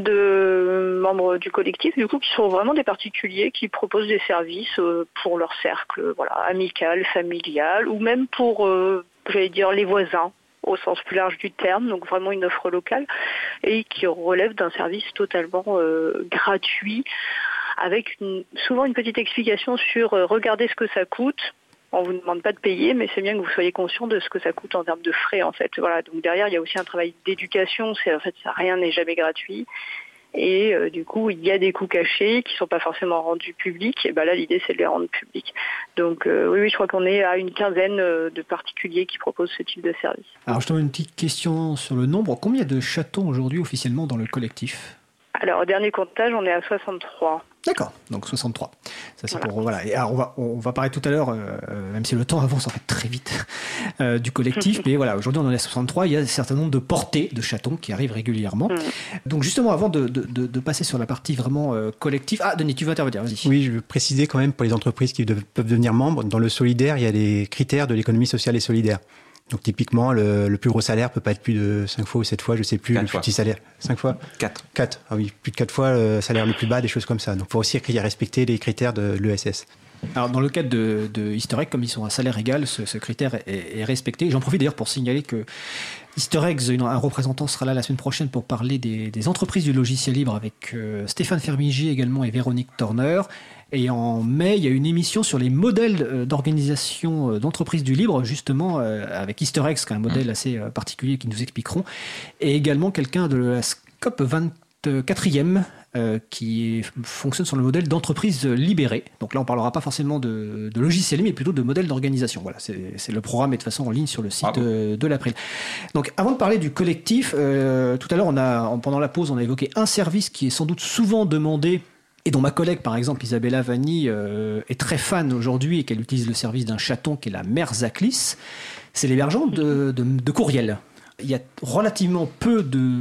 de membres du collectif, du coup, qui sont vraiment des particuliers qui proposent des services pour leur cercle, amical, familial, ou même pour, les voisins, au sens plus large du terme, donc vraiment une offre locale, et qui relève d'un service totalement gratuit, avec souvent une petite explication sur regardez ce que ça coûte. On ne vous demande pas de payer, mais c'est bien que vous soyez conscient de ce que ça coûte en termes de frais, en fait. Donc derrière, il y a aussi un travail d'éducation, rien n'est jamais gratuit. Et du coup, il y a des coûts cachés qui ne sont pas forcément rendus publics. Et là, l'idée, c'est de les rendre publics. Donc oui, je crois qu'on est à une quinzaine de particuliers qui proposent ce type de service. Alors, je te donne une petite question sur le nombre. Combien de chatons aujourd'hui officiellement dans le collectif? Alors, au dernier comptage, on est à 63. D'accord, donc 63. Ça, c'est pour, voilà. Et alors, on va parler tout à l'heure, même si le temps avance en fait très vite, du collectif. Mais voilà, aujourd'hui, on en est à 63. Il y a un certain nombre de portées de chatons qui arrivent régulièrement. Donc, justement, avant de passer sur la partie vraiment collective. Ah, Denis, tu veux intervenir, vas-y. Oui, je veux préciser quand même pour les entreprises qui peuvent devenir membres. Dans le solidaire, il y a des critères de l'économie sociale et solidaire. Donc typiquement, le plus gros salaire peut pas être plus de 5 fois ou 7 fois, je sais plus, le plus petit salaire. 5 fois 4. Ah oui, plus de 4 fois le salaire le plus bas, des choses comme ça. Donc il faut aussi respecter les critères de l'ESS. Alors dans le cadre de Easter Egg, comme ils sont à salaire égal, ce critère est respecté. J'en profite d'ailleurs pour signaler que Easter Eggs, un représentant sera là la semaine prochaine pour parler des entreprises du logiciel libre avec Stéphane Fermigi également et Véronique Turner. Et en mai, il y a une émission sur les modèles d'organisation d'entreprises du libre, justement avec Easter Eggs, qui est un modèle assez particulier qu'ils nous expliqueront. Et également quelqu'un de la SCOP 23 quatrième qui fonctionne sur le modèle d'entreprise libérée. Donc là, on ne parlera pas forcément de logiciel, mais plutôt de modèle d'organisation. Voilà, c'est le programme est de toute façon en ligne sur le site de l'April. Donc avant de parler du collectif, tout à l'heure, pendant la pause, on a évoqué un service qui est sans doute souvent demandé et dont ma collègue, par exemple, Isabella Vanni, est très fan aujourd'hui et qu'elle utilise le service d'un chaton qui est la Merzaklis. C'est l'hébergement de courriel. Il y a relativement peu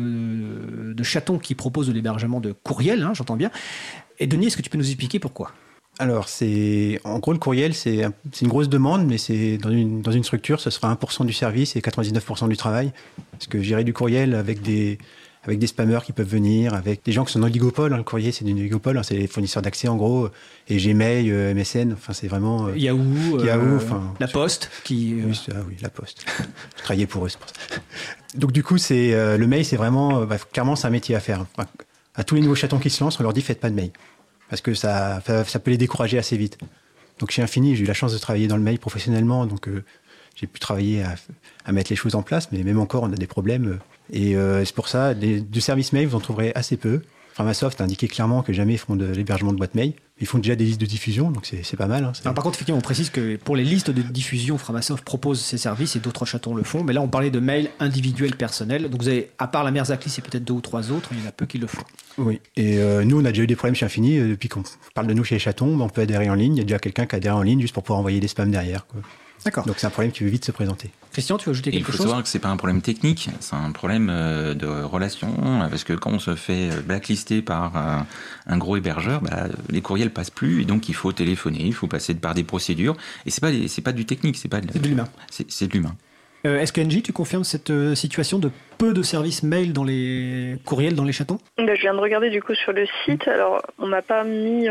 de chatons qui proposent de l'hébergement de courriel, j'entends bien. Et Denis, est-ce que tu peux nous expliquer pourquoi ? Alors, en gros, le courriel, c'est une grosse demande, mais c'est dans une structure, ce sera 1% du service et 99% du travail. Parce que gérer du courriel avec des spammers qui peuvent venir, avec des gens qui sont dans l'oligopole. Le courrier, c'est du oligopole, c'est les fournisseurs d'accès en gros, et Gmail, MSN, enfin c'est vraiment... Yahoo, la Poste. Oui, la Poste. Je travaillais pour eux, c'est pour ça. Donc du coup, le mail, c'est vraiment... clairement, c'est un métier à faire. Enfin, à tous les nouveaux chatons qui se lancent, on leur dit faites pas de mail. Parce que ça peut les décourager assez vite. Donc chez Infini, j'ai eu la chance de travailler dans le mail professionnellement, donc j'ai pu travailler à mettre les choses en place, mais même encore, on a des problèmes... Et c'est pour ça, du service mail, vous en trouverez assez peu. Framasoft a indiqué clairement que jamais ils feront de l'hébergement de boîte mail. Ils font déjà des listes de diffusion, donc c'est pas mal. Alors, par contre, effectivement, on précise que pour les listes de diffusion, Framasoft propose ses services et d'autres chatons le font. Mais là, on parlait de mail individuel personnel. Donc vous avez, à part la Merzaklis et peut-être 2 ou 3 autres, il y en a peu qui le font. Oui, et nous, on a déjà eu des problèmes chez Infini. Depuis qu'on parle de nous chez les chatons, on peut adhérer en ligne. Il y a déjà quelqu'un qui a adhéré en ligne juste pour pouvoir envoyer des spams derrière, quoi. D'accord. Donc c'est un problème qui veut vite se présenter. Christian, tu veux ajouter quelque chose ? Il faut savoir que c'est pas un problème technique, c'est un problème de relation, parce que quand on se fait blacklister par un gros hébergeur, les courriels passent plus, et donc il faut téléphoner, il faut passer par des procédures, et c'est pas du technique, c'est de l'humain. C'est de l'humain. Est-ce que NJ, tu confirmes cette situation de peu de services mail dans les courriels, dans les chatons ? Je viens de regarder du coup sur le site. Alors, on m'a pas mis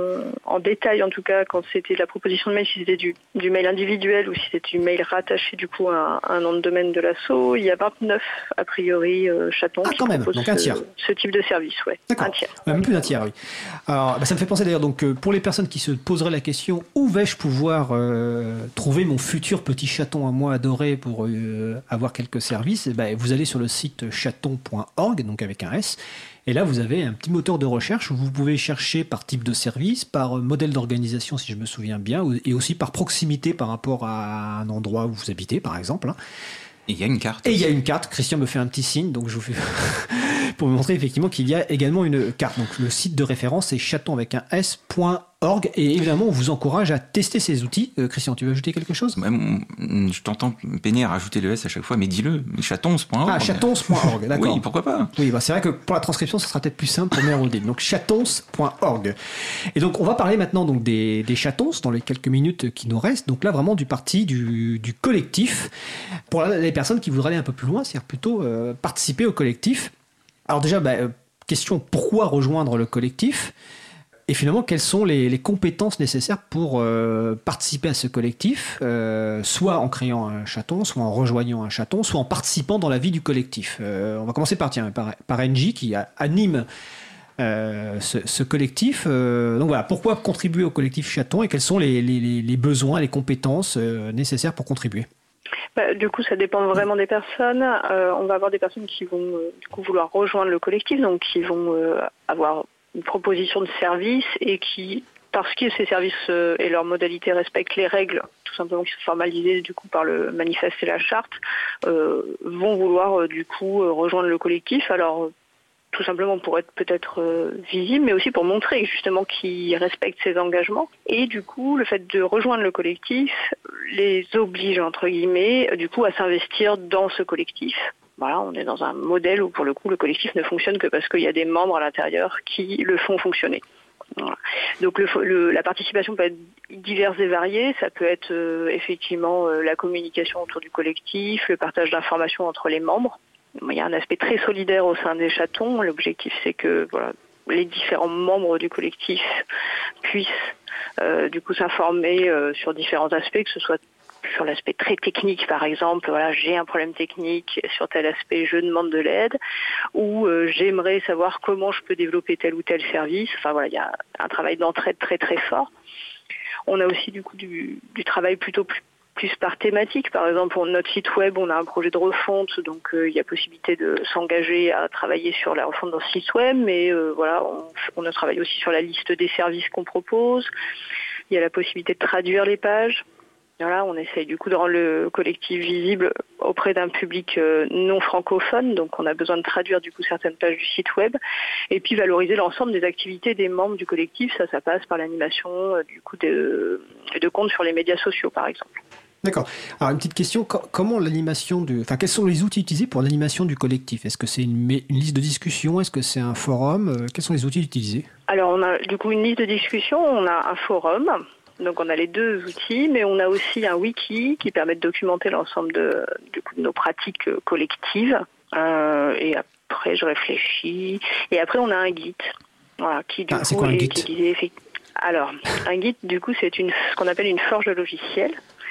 en détail, en tout cas, quand c'était la proposition de mail, si c'était du mail individuel ou si c'était du mail rattaché du coup à un nom de domaine de l'asso. Il y a 29 a priori chatons qui proposent donc un tiers. Ce type de service, ouais. D'accord. Un tiers. Même plus d'un tiers, oui. Alors, ça me fait penser d'ailleurs, donc pour les personnes qui se poseraient la question, où vais-je pouvoir trouver mon futur petit chaton à moi adoré pour avoir quelques services, vous allez sur le site chaton.org, donc avec un S, et là vous avez un petit moteur de recherche où vous pouvez chercher par type de service, par modèle d'organisation si je me souviens bien, et aussi par proximité par rapport à un endroit où vous habitez par exemple. Et il y a une carte. Et il y a une carte. Christian me fait un petit signe, donc je vous fais pour me montrer effectivement qu'il y a également une carte. Donc le site de référence c'est chaton avec un s.org, et évidemment on vous encourage à tester ces outils. Christian, tu veux ajouter quelque chose ? Je t'entends peiner à rajouter le S à chaque fois, mais dis-le, chatons.org. Ah, chatons.org, d'accord. Oui, pourquoi pas ? Oui, c'est vrai que pour la transcription, ça sera peut-être plus simple pour Mérodine. Donc chatons.org. Et donc on va parler maintenant donc des chatons dans les quelques minutes qui nous restent. Donc là vraiment du parti du collectif. Pour les personnes qui voudraient aller un peu plus loin, c'est-à-dire plutôt participer au collectif. Alors déjà, question, pourquoi rejoindre le collectif ? Et finalement, quelles sont les compétences nécessaires pour participer à ce collectif, soit en créant un chaton, soit en rejoignant un chaton, soit en participant dans la vie du collectif. On va commencer par NJ qui anime ce collectif. Donc voilà, pourquoi contribuer au collectif chaton et quels sont les besoins, les compétences nécessaires pour contribuer ? Du coup, ça dépend vraiment des personnes. On va avoir des personnes qui vont du coup vouloir rejoindre le collectif, donc qui vont avoir une proposition de service et qui, parce que ces services et leurs modalités respectent les règles, tout simplement qui sont formalisées du coup par le manifeste et la charte, vont vouloir du coup rejoindre le collectif. Alors tout simplement pour être peut-être visible, mais aussi pour montrer justement qu'ils respectent ces engagements. Et du coup, le fait de rejoindre le collectif les oblige, entre guillemets, du coup, à s'investir dans ce collectif. Voilà, on est dans un modèle où, pour le coup, le collectif ne fonctionne que parce qu'il y a des membres à l'intérieur qui le font fonctionner. Voilà. Donc la participation peut être diverse et variée. Ça peut être effectivement la communication autour du collectif, le partage d'informations entre les membres. Il y a un aspect très solidaire au sein des chatons. L'objectif, c'est que les différents membres du collectif puissent du coup s'informer sur différents aspects, que ce soit sur l'aspect très technique, par exemple, j'ai un problème technique sur tel aspect, je demande de l'aide, ou j'aimerais savoir comment je peux développer tel ou tel service. Il y a un travail d'entraide très très fort. On a aussi du coup du travail plutôt plus plus par thématique. Par exemple, pour notre site web, on a un projet de refonte, donc il y a possibilité de s'engager à travailler sur la refonte d'un site web, mais voilà, on a travaillé aussi sur la liste des services qu'on propose. Il y a la possibilité de traduire les pages. Voilà, on essaye du coup de rendre le collectif visible auprès d'un public non francophone, donc on a besoin de traduire du coup certaines pages du site web, et puis valoriser l'ensemble des activités des membres du collectif. Ça passe par l'animation du coup de comptes sur les médias sociaux, par exemple. D'accord. Alors une petite question, comment l'animation quels sont les outils utilisés pour l'animation du collectif? Est-ce que c'est une liste de discussion? Est-ce que c'est un forum? Quels sont les outils utilisés? Alors on a du coup une liste de discussion, on a un forum. Donc on a les deux outils, mais on a aussi un wiki qui permet de documenter l'ensemble de nos pratiques collectives. Et après, je réfléchis. Et après, on a un guide. Voilà, qui du coup c'est quoi un guide? Alors, un guide, du coup, c'est ce qu'on appelle une forge de logiciels,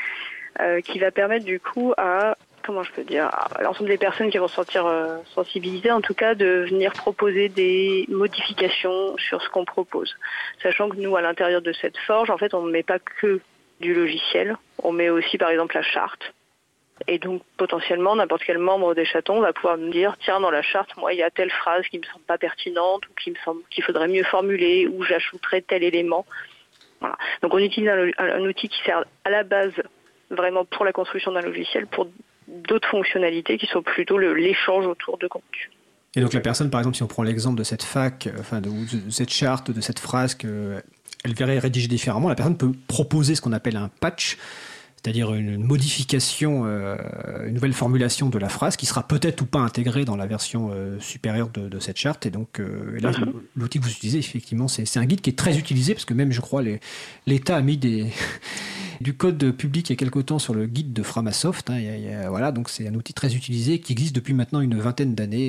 qui va permettre du coup à l'ensemble des personnes qui vont se sentir sensibilisées, en tout cas, de venir proposer des modifications sur ce qu'on propose. Sachant que nous, à l'intérieur de cette forge, en fait, on ne met pas que du logiciel, on met aussi, par exemple, la charte. Et donc, potentiellement, n'importe quel membre des chatons va pouvoir me dire, tiens, dans la charte, moi, il y a telle phrase qui me semble pas pertinente, ou qui me semble qu'il faudrait mieux formuler, ou j'ajouterais tel élément. Voilà. Donc, on utilise un outil qui sert à la base vraiment pour la construction d'un logiciel, pour d'autres fonctionnalités qui sont plutôt l'échange autour de contenu. Et donc la personne, par exemple, si on prend l'exemple de cette fac, de cette charte, de cette phrase qu'elle verrait rédigée différemment, la personne peut proposer ce qu'on appelle un patch, c'est-à-dire une modification, une nouvelle formulation de la phrase qui sera peut-être ou pas intégrée dans la version supérieure de cette charte. Et donc là, l'outil que vous utilisez, effectivement, c'est un guide qui est très utilisé, parce que même, je crois, l'État a mis du code public il y a quelque temps sur le guide de Framasoft. Voilà, donc c'est un outil très utilisé qui existe depuis maintenant une vingtaine d'années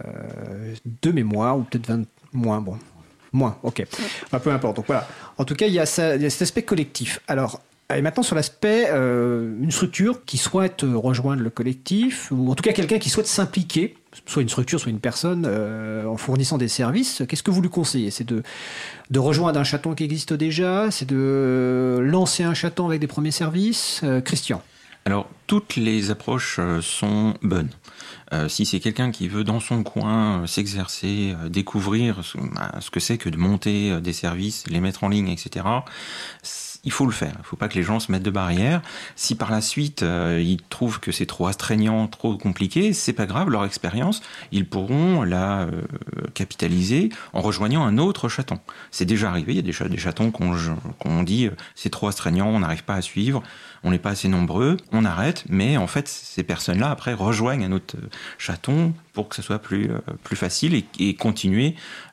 de mémoire, ou peut-être 20 moins. Bon, moins, ok. Peu importe. Donc voilà. En tout cas, il y a cet aspect collectif. Alors, et maintenant sur l'aspect, une structure qui souhaite rejoindre le collectif, ou en tout cas quelqu'un qui souhaite s'impliquer, soit une structure, soit une personne, en fournissant des services, qu'est-ce que vous lui conseillez? C'est de rejoindre un chaton qui existe déjà? C'est de lancer un chaton avec des premiers services? Christian? Alors, toutes les approches sont bonnes. Si c'est quelqu'un qui veut dans son coin s'exercer, découvrir ce que c'est que de monter des services, les mettre en ligne, etc., il faut le faire. Il ne faut pas que les gens se mettent de barrières. Si par la suite, ils trouvent que c'est trop astreignant, trop compliqué, c'est pas grave, leur expérience, ils pourront la capitaliser en rejoignant un autre chaton. C'est déjà arrivé, il y a déjà des chatons qu'on dit c'est trop astreignant, on n'arrive pas à suivre, on n'est pas assez nombreux, on arrête, mais en fait, ces personnes-là, après, rejoignent un autre chaton pour que ce soit plus facile et continuer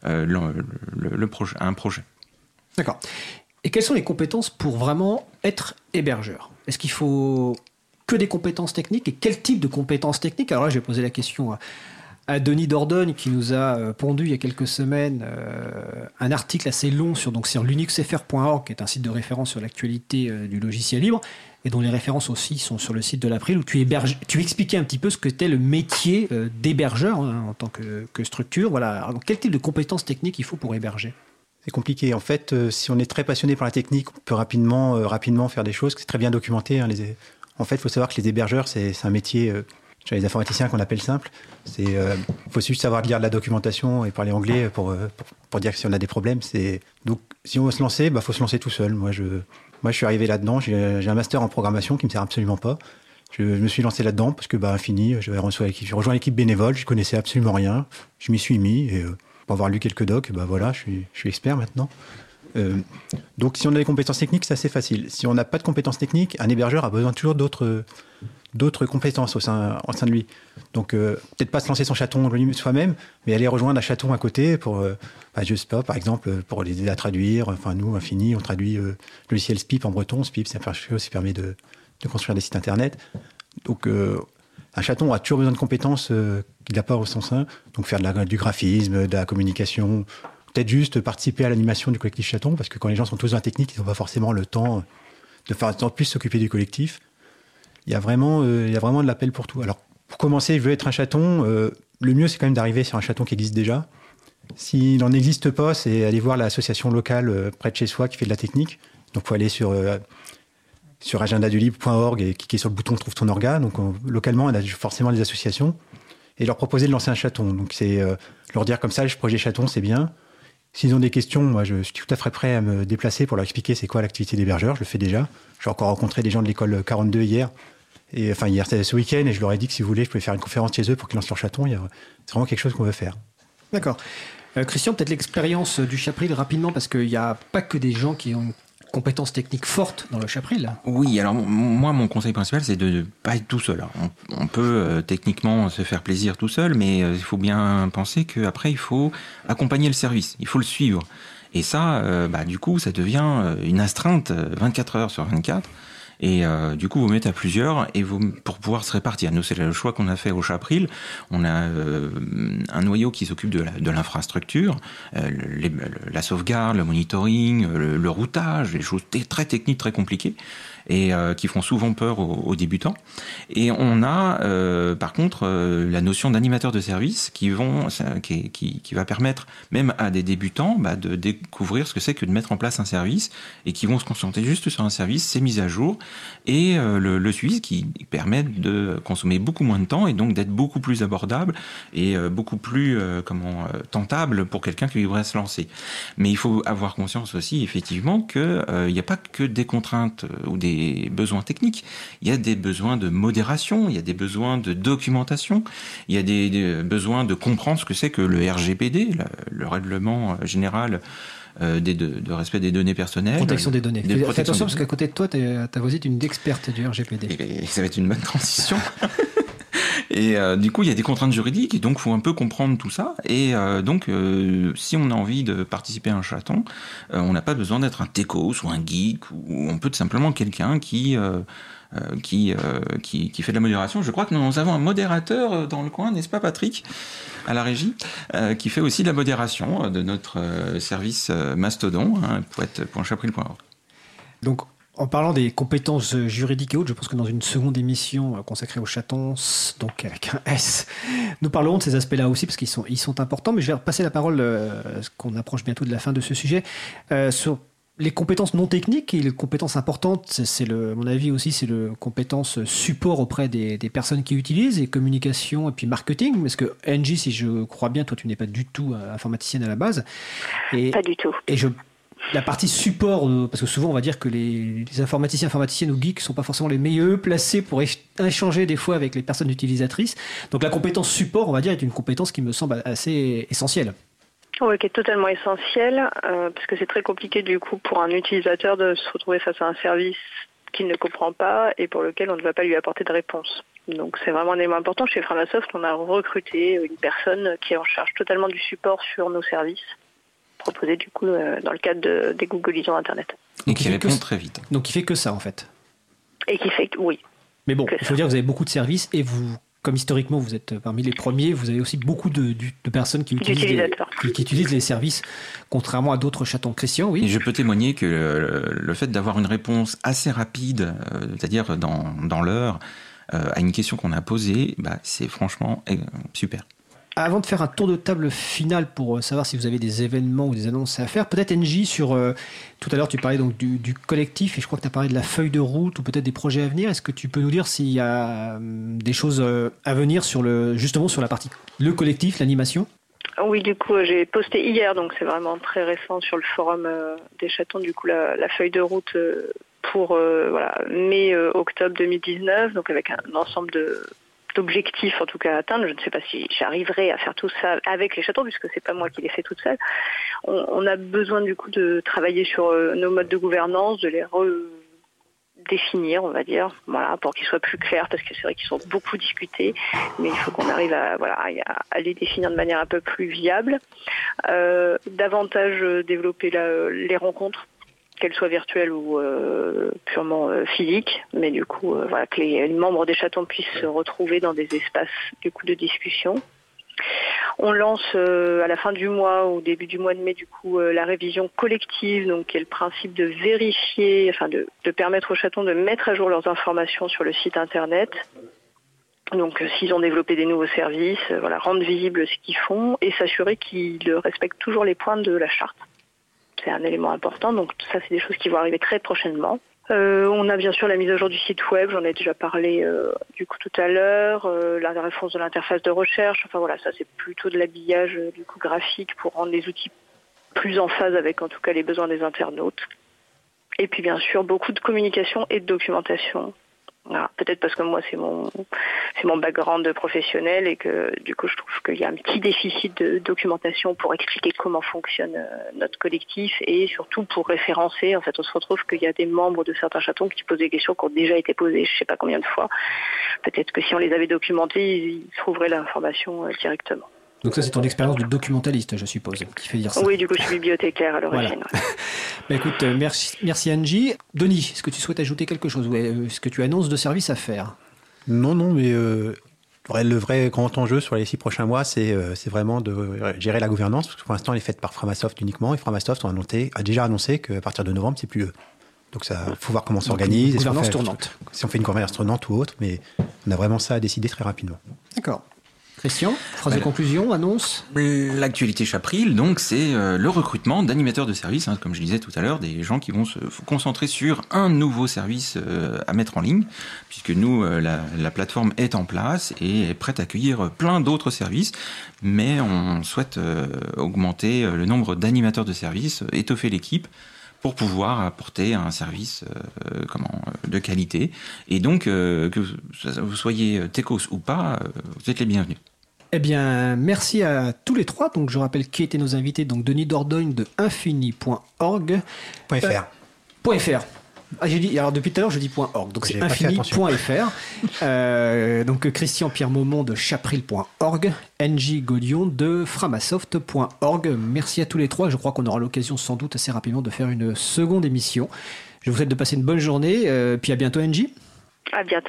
un projet. D'accord. Et quelles sont les compétences pour vraiment être hébergeur? Est-ce qu'il faut que des compétences techniques? Et quel type de compétences techniques? Alors là, j'ai posé la question à Denis Dordogne, qui nous a pondu il y a quelques semaines un article assez long sur linuxfr.org, qui est un site de référence sur l'actualité du logiciel libre, et dont les références aussi sont sur le site de l'April, où tu expliquais un petit peu ce que était le métier d'hébergeur en tant que structure. Voilà. Alors, quel type de compétences techniques il faut pour héberger? C'est compliqué. En fait, si on est très passionné par la technique, on peut rapidement faire des choses. C'est très bien documenté. En fait, il faut savoir que les hébergeurs, c'est un métier chez les informaticiens qu'on appelle simple. Il faut juste savoir lire de la documentation et parler anglais pour dire que si on a des problèmes. Donc, si on veut se lancer, faut se lancer tout seul. Moi, je suis arrivé là-dedans. J'ai un master en programmation qui me sert absolument pas. Je me suis lancé là-dedans parce que, fini, j'ai rejoint l'équipe bénévole. Je connaissais absolument rien. Je m'y suis mis et pour avoir lu quelques docs, voilà, je suis expert maintenant. Donc, si on a des compétences techniques, c'est assez facile. Si on n'a pas de compétences techniques, un hébergeur a besoin toujours d'autres compétences au sein de lui. Donc, peut-être pas se lancer son chaton soi-même, mais aller rejoindre un chaton à côté pour, je sais pas, par exemple, pour les aider à traduire. Enfin, nous, Infini, on traduit le logiciel SPIP en breton. SPIP, c'est un chose qui permet de construire des sites internet. Donc, un chaton a toujours besoin de compétences qu'il n'a pas au son sein. Donc, faire du graphisme, de la communication, peut-être juste participer à l'animation du collectif chaton, parce que quand les gens sont tous dans la technique, ils n'ont pas forcément le temps de faire plus s'occuper du collectif. Il y a vraiment de l'appel pour tout. Alors, pour commencer, je veux être un chaton. Le mieux, c'est quand même d'arriver sur un chaton qui existe déjà. S'il n'en existe pas, c'est aller voir l'association locale près de chez soi qui fait de la technique. Donc, il faut aller sur sur agendadulibre.org et cliquer sur le bouton Trouve ton orga. Donc localement, on a forcément des associations et leur proposer de lancer un chaton. Donc c'est leur dire comme ça, le projet chaton, c'est bien. S'ils ont des questions, moi je suis tout à fait prêt à me déplacer pour leur expliquer c'est quoi l'activité d'hébergeur. Je le fais déjà. J'ai encore rencontré des gens de l'école 42 hier. Et enfin hier, c'était ce week-end, et je leur ai dit que si vous voulez, je pouvais faire une conférence chez eux pour qu'ils lancent leur chaton. C'est vraiment quelque chose qu'on veut faire. D'accord. Christian, peut-être l'expérience du Chapril rapidement, parce qu'il n'y a pas que des gens qui ont une compétence technique forte dans le Chapril. Oui, alors moi, mon conseil principal, c'est de ne pas être tout seul. On peut techniquement se faire plaisir tout seul, mais il faut bien penser qu'après, il faut accompagner le service, il faut le suivre. Et ça, du coup, ça devient une astreinte 24 heures sur 24. Et du coup, vous mettez à plusieurs et pour pouvoir se répartir. Nous, c'est le choix qu'on a fait au Chapril. On a un noyau qui s'occupe de l'infrastructure, la sauvegarde, le monitoring, le routage, des choses très techniques, très compliquées et qui font souvent peur aux débutants. Et on a par contre la notion d'animateur de service qui va permettre même à des débutants de découvrir ce que c'est que de mettre en place un service et qui vont se concentrer juste sur un service, ses mises à jour et le suivi qui permet de consommer beaucoup moins de temps et donc d'être beaucoup plus abordable et beaucoup plus tentable pour quelqu'un qui voudrait se lancer. Mais il faut avoir conscience aussi effectivement que il n'y a pas que des contraintes ou des besoins techniques, il y a des besoins de modération, il y a des besoins de documentation, il y a des besoins de comprendre ce que c'est que le RGPD, le règlement général de respect des données personnelles. Protection des données. Fais attention parce qu'à côté de toi, ta voisine est une experte du RGPD. Et ça va être une bonne transition. Et du coup, il y a des contraintes juridiques et donc il faut un peu comprendre tout ça. Et donc, si on a envie de participer à un chaton, on n'a pas besoin d'être un techos ou un geek, ou on peut tout simplement quelqu'un qui fait de la modération. Je crois que nous avons un modérateur dans le coin, n'est-ce pas Patrick, à la régie, qui fait aussi de la modération de notre service Mastodon, poète.chapril.org. Donc, en parlant des compétences juridiques et autres, je pense que dans une seconde émission consacrée aux chatons, donc avec un S, nous parlerons de ces aspects-là aussi parce qu'ils sont importants. Mais je vais passer la parole, qu'on approche bientôt de la fin de ce sujet, sur les compétences non techniques et les compétences importantes. Mon avis aussi, c'est le compétence support auprès des personnes qui utilisent, et communication et puis marketing. Parce que Angie, si je crois bien, toi, tu n'es pas du tout informaticienne à la base. Pas du tout. Et la partie support, parce que souvent on va dire que les informaticiennes ou geeks sont pas forcément les meilleurs placés pour échanger des fois avec les personnes utilisatrices. Donc la compétence support, on va dire, est une compétence qui me semble assez essentielle. Oui, qui est totalement essentielle, parce que c'est très compliqué du coup pour un utilisateur de se retrouver face à un service qu'il ne comprend pas et pour lequel on ne va pas lui apporter de réponse. Donc c'est vraiment un élément important. Chez Framasoft, on a recruté une personne qui est en charge totalement du support sur nos services, proposé du coup dans le cadre des Googleisons Internet. Et qui répond très vite. Donc il fait que ça en fait. Et qui fait oui. Mais bon, il faut dire que vous avez beaucoup de services et vous, comme historiquement vous êtes parmi les premiers, vous avez aussi beaucoup de personnes qui utilisent les services, contrairement à d'autres chatons. Christian, oui. Et je peux témoigner que le fait d'avoir une réponse assez rapide, c'est-à-dire dans l'heure, à une question qu'on a posée, c'est franchement super. Avant de faire un tour de table final pour savoir si vous avez des événements ou des annonces à faire, peut-être NJ sur... tout à l'heure, tu parlais donc du collectif et je crois que tu as parlé de la feuille de route ou peut-être des projets à venir. Est-ce que tu peux nous dire s'il y a des choses à venir justement sur la partie le collectif, l'animation ? Oui, du coup, j'ai posté hier, donc c'est vraiment très récent sur le forum des chatons, du coup, la feuille de route pour mai-octobre 2019, donc avec un ensemble d'objectifs en tout cas à atteindre. Je ne sais pas si j'arriverai à faire tout ça avec les chatons puisque c'est pas moi qui les fais toute seule. On a besoin du coup de travailler sur nos modes de gouvernance, de les redéfinir, on va dire, pour qu'ils soient plus clairs parce que c'est vrai qu'ils sont beaucoup discutés, mais il faut qu'on arrive à les définir de manière un peu plus viable. Davantage développer les rencontres, qu'elles soient virtuelles ou purement physiques, mais du coup, que les membres des chatons puissent se retrouver dans des espaces du coup de discussion. On lance à la fin du mois ou au début du mois de mai du coup la révision collective, donc qui est le principe de vérifier, de permettre aux chatons de mettre à jour leurs informations sur le site internet. Donc s'ils ont développé des nouveaux services, rendre visible ce qu'ils font et s'assurer qu'ils respectent toujours les points de la charte. C'est un élément important, donc ça c'est des choses qui vont arriver très prochainement. On a bien sûr la mise à jour du site web, j'en ai déjà parlé du coup tout à l'heure, la réponse de l'interface de recherche, enfin voilà, ça c'est plutôt de l'habillage du coup graphique pour rendre les outils plus en phase avec en tout cas les besoins des internautes. Et puis bien sûr beaucoup de communication et de documentation. Voilà, peut-être parce que moi c'est mon background professionnel et que du coup je trouve qu'il y a un petit déficit de documentation pour expliquer comment fonctionne notre collectif et surtout pour référencer. En fait, on se retrouve qu'il y a des membres de certains chatons qui posent des questions qui ont déjà été posées je sais pas combien de fois. Peut-être que si on les avait documentées, ils trouveraient l'information directement. Donc ça, c'est ton expérience de documentaliste, je suppose, qui fait dire ça. Oui, du coup, je suis bibliothécaire à l'origine. Voilà. Bah, écoute, merci Angie. Denis, est-ce que tu souhaites ajouter quelque chose? Est-ce que tu annonces de services à faire? Non, mais le vrai grand enjeu sur les 6 prochains mois, c'est vraiment de gérer la gouvernance, parce que pour l'instant, elle est faite par Framasoft uniquement, et Framasoft a déjà annoncé qu'à partir de novembre, c'est plus eux. Donc il faut voir comment on s'organise. Une gouvernance tournante. Si on fait une gouvernance tournante ou autre, mais on a vraiment ça à décider très rapidement. D'accord. Christian, phrase de conclusion, annonce. L'actualité Chapril, donc, c'est le recrutement d'animateurs de services, hein, comme je disais tout à l'heure, des gens qui vont se concentrer sur un nouveau service à mettre en ligne, puisque nous, la plateforme est en place et est prête à accueillir plein d'autres services, mais on souhaite augmenter le nombre d'animateurs de services, étoffer l'équipe, pour pouvoir apporter un service de qualité. Et donc, que vous soyez techos ou pas, vous êtes les bienvenus. Eh bien, merci à tous les trois. Donc, je rappelle qui étaient nos invités. Donc, Denis Dordogne de infini.org. .fr. Ah, j'ai dit, alors depuis tout à l'heure, je dis .org. Donc, c'est infini.fr. Donc, Christian Pierre Maumont de chapril.org. Angie Gaudion de framasoft.org. Merci à tous les trois. Je crois qu'on aura l'occasion sans doute assez rapidement de faire une seconde émission. Je vous souhaite de passer une bonne journée. Puis à bientôt, Angie. À bientôt.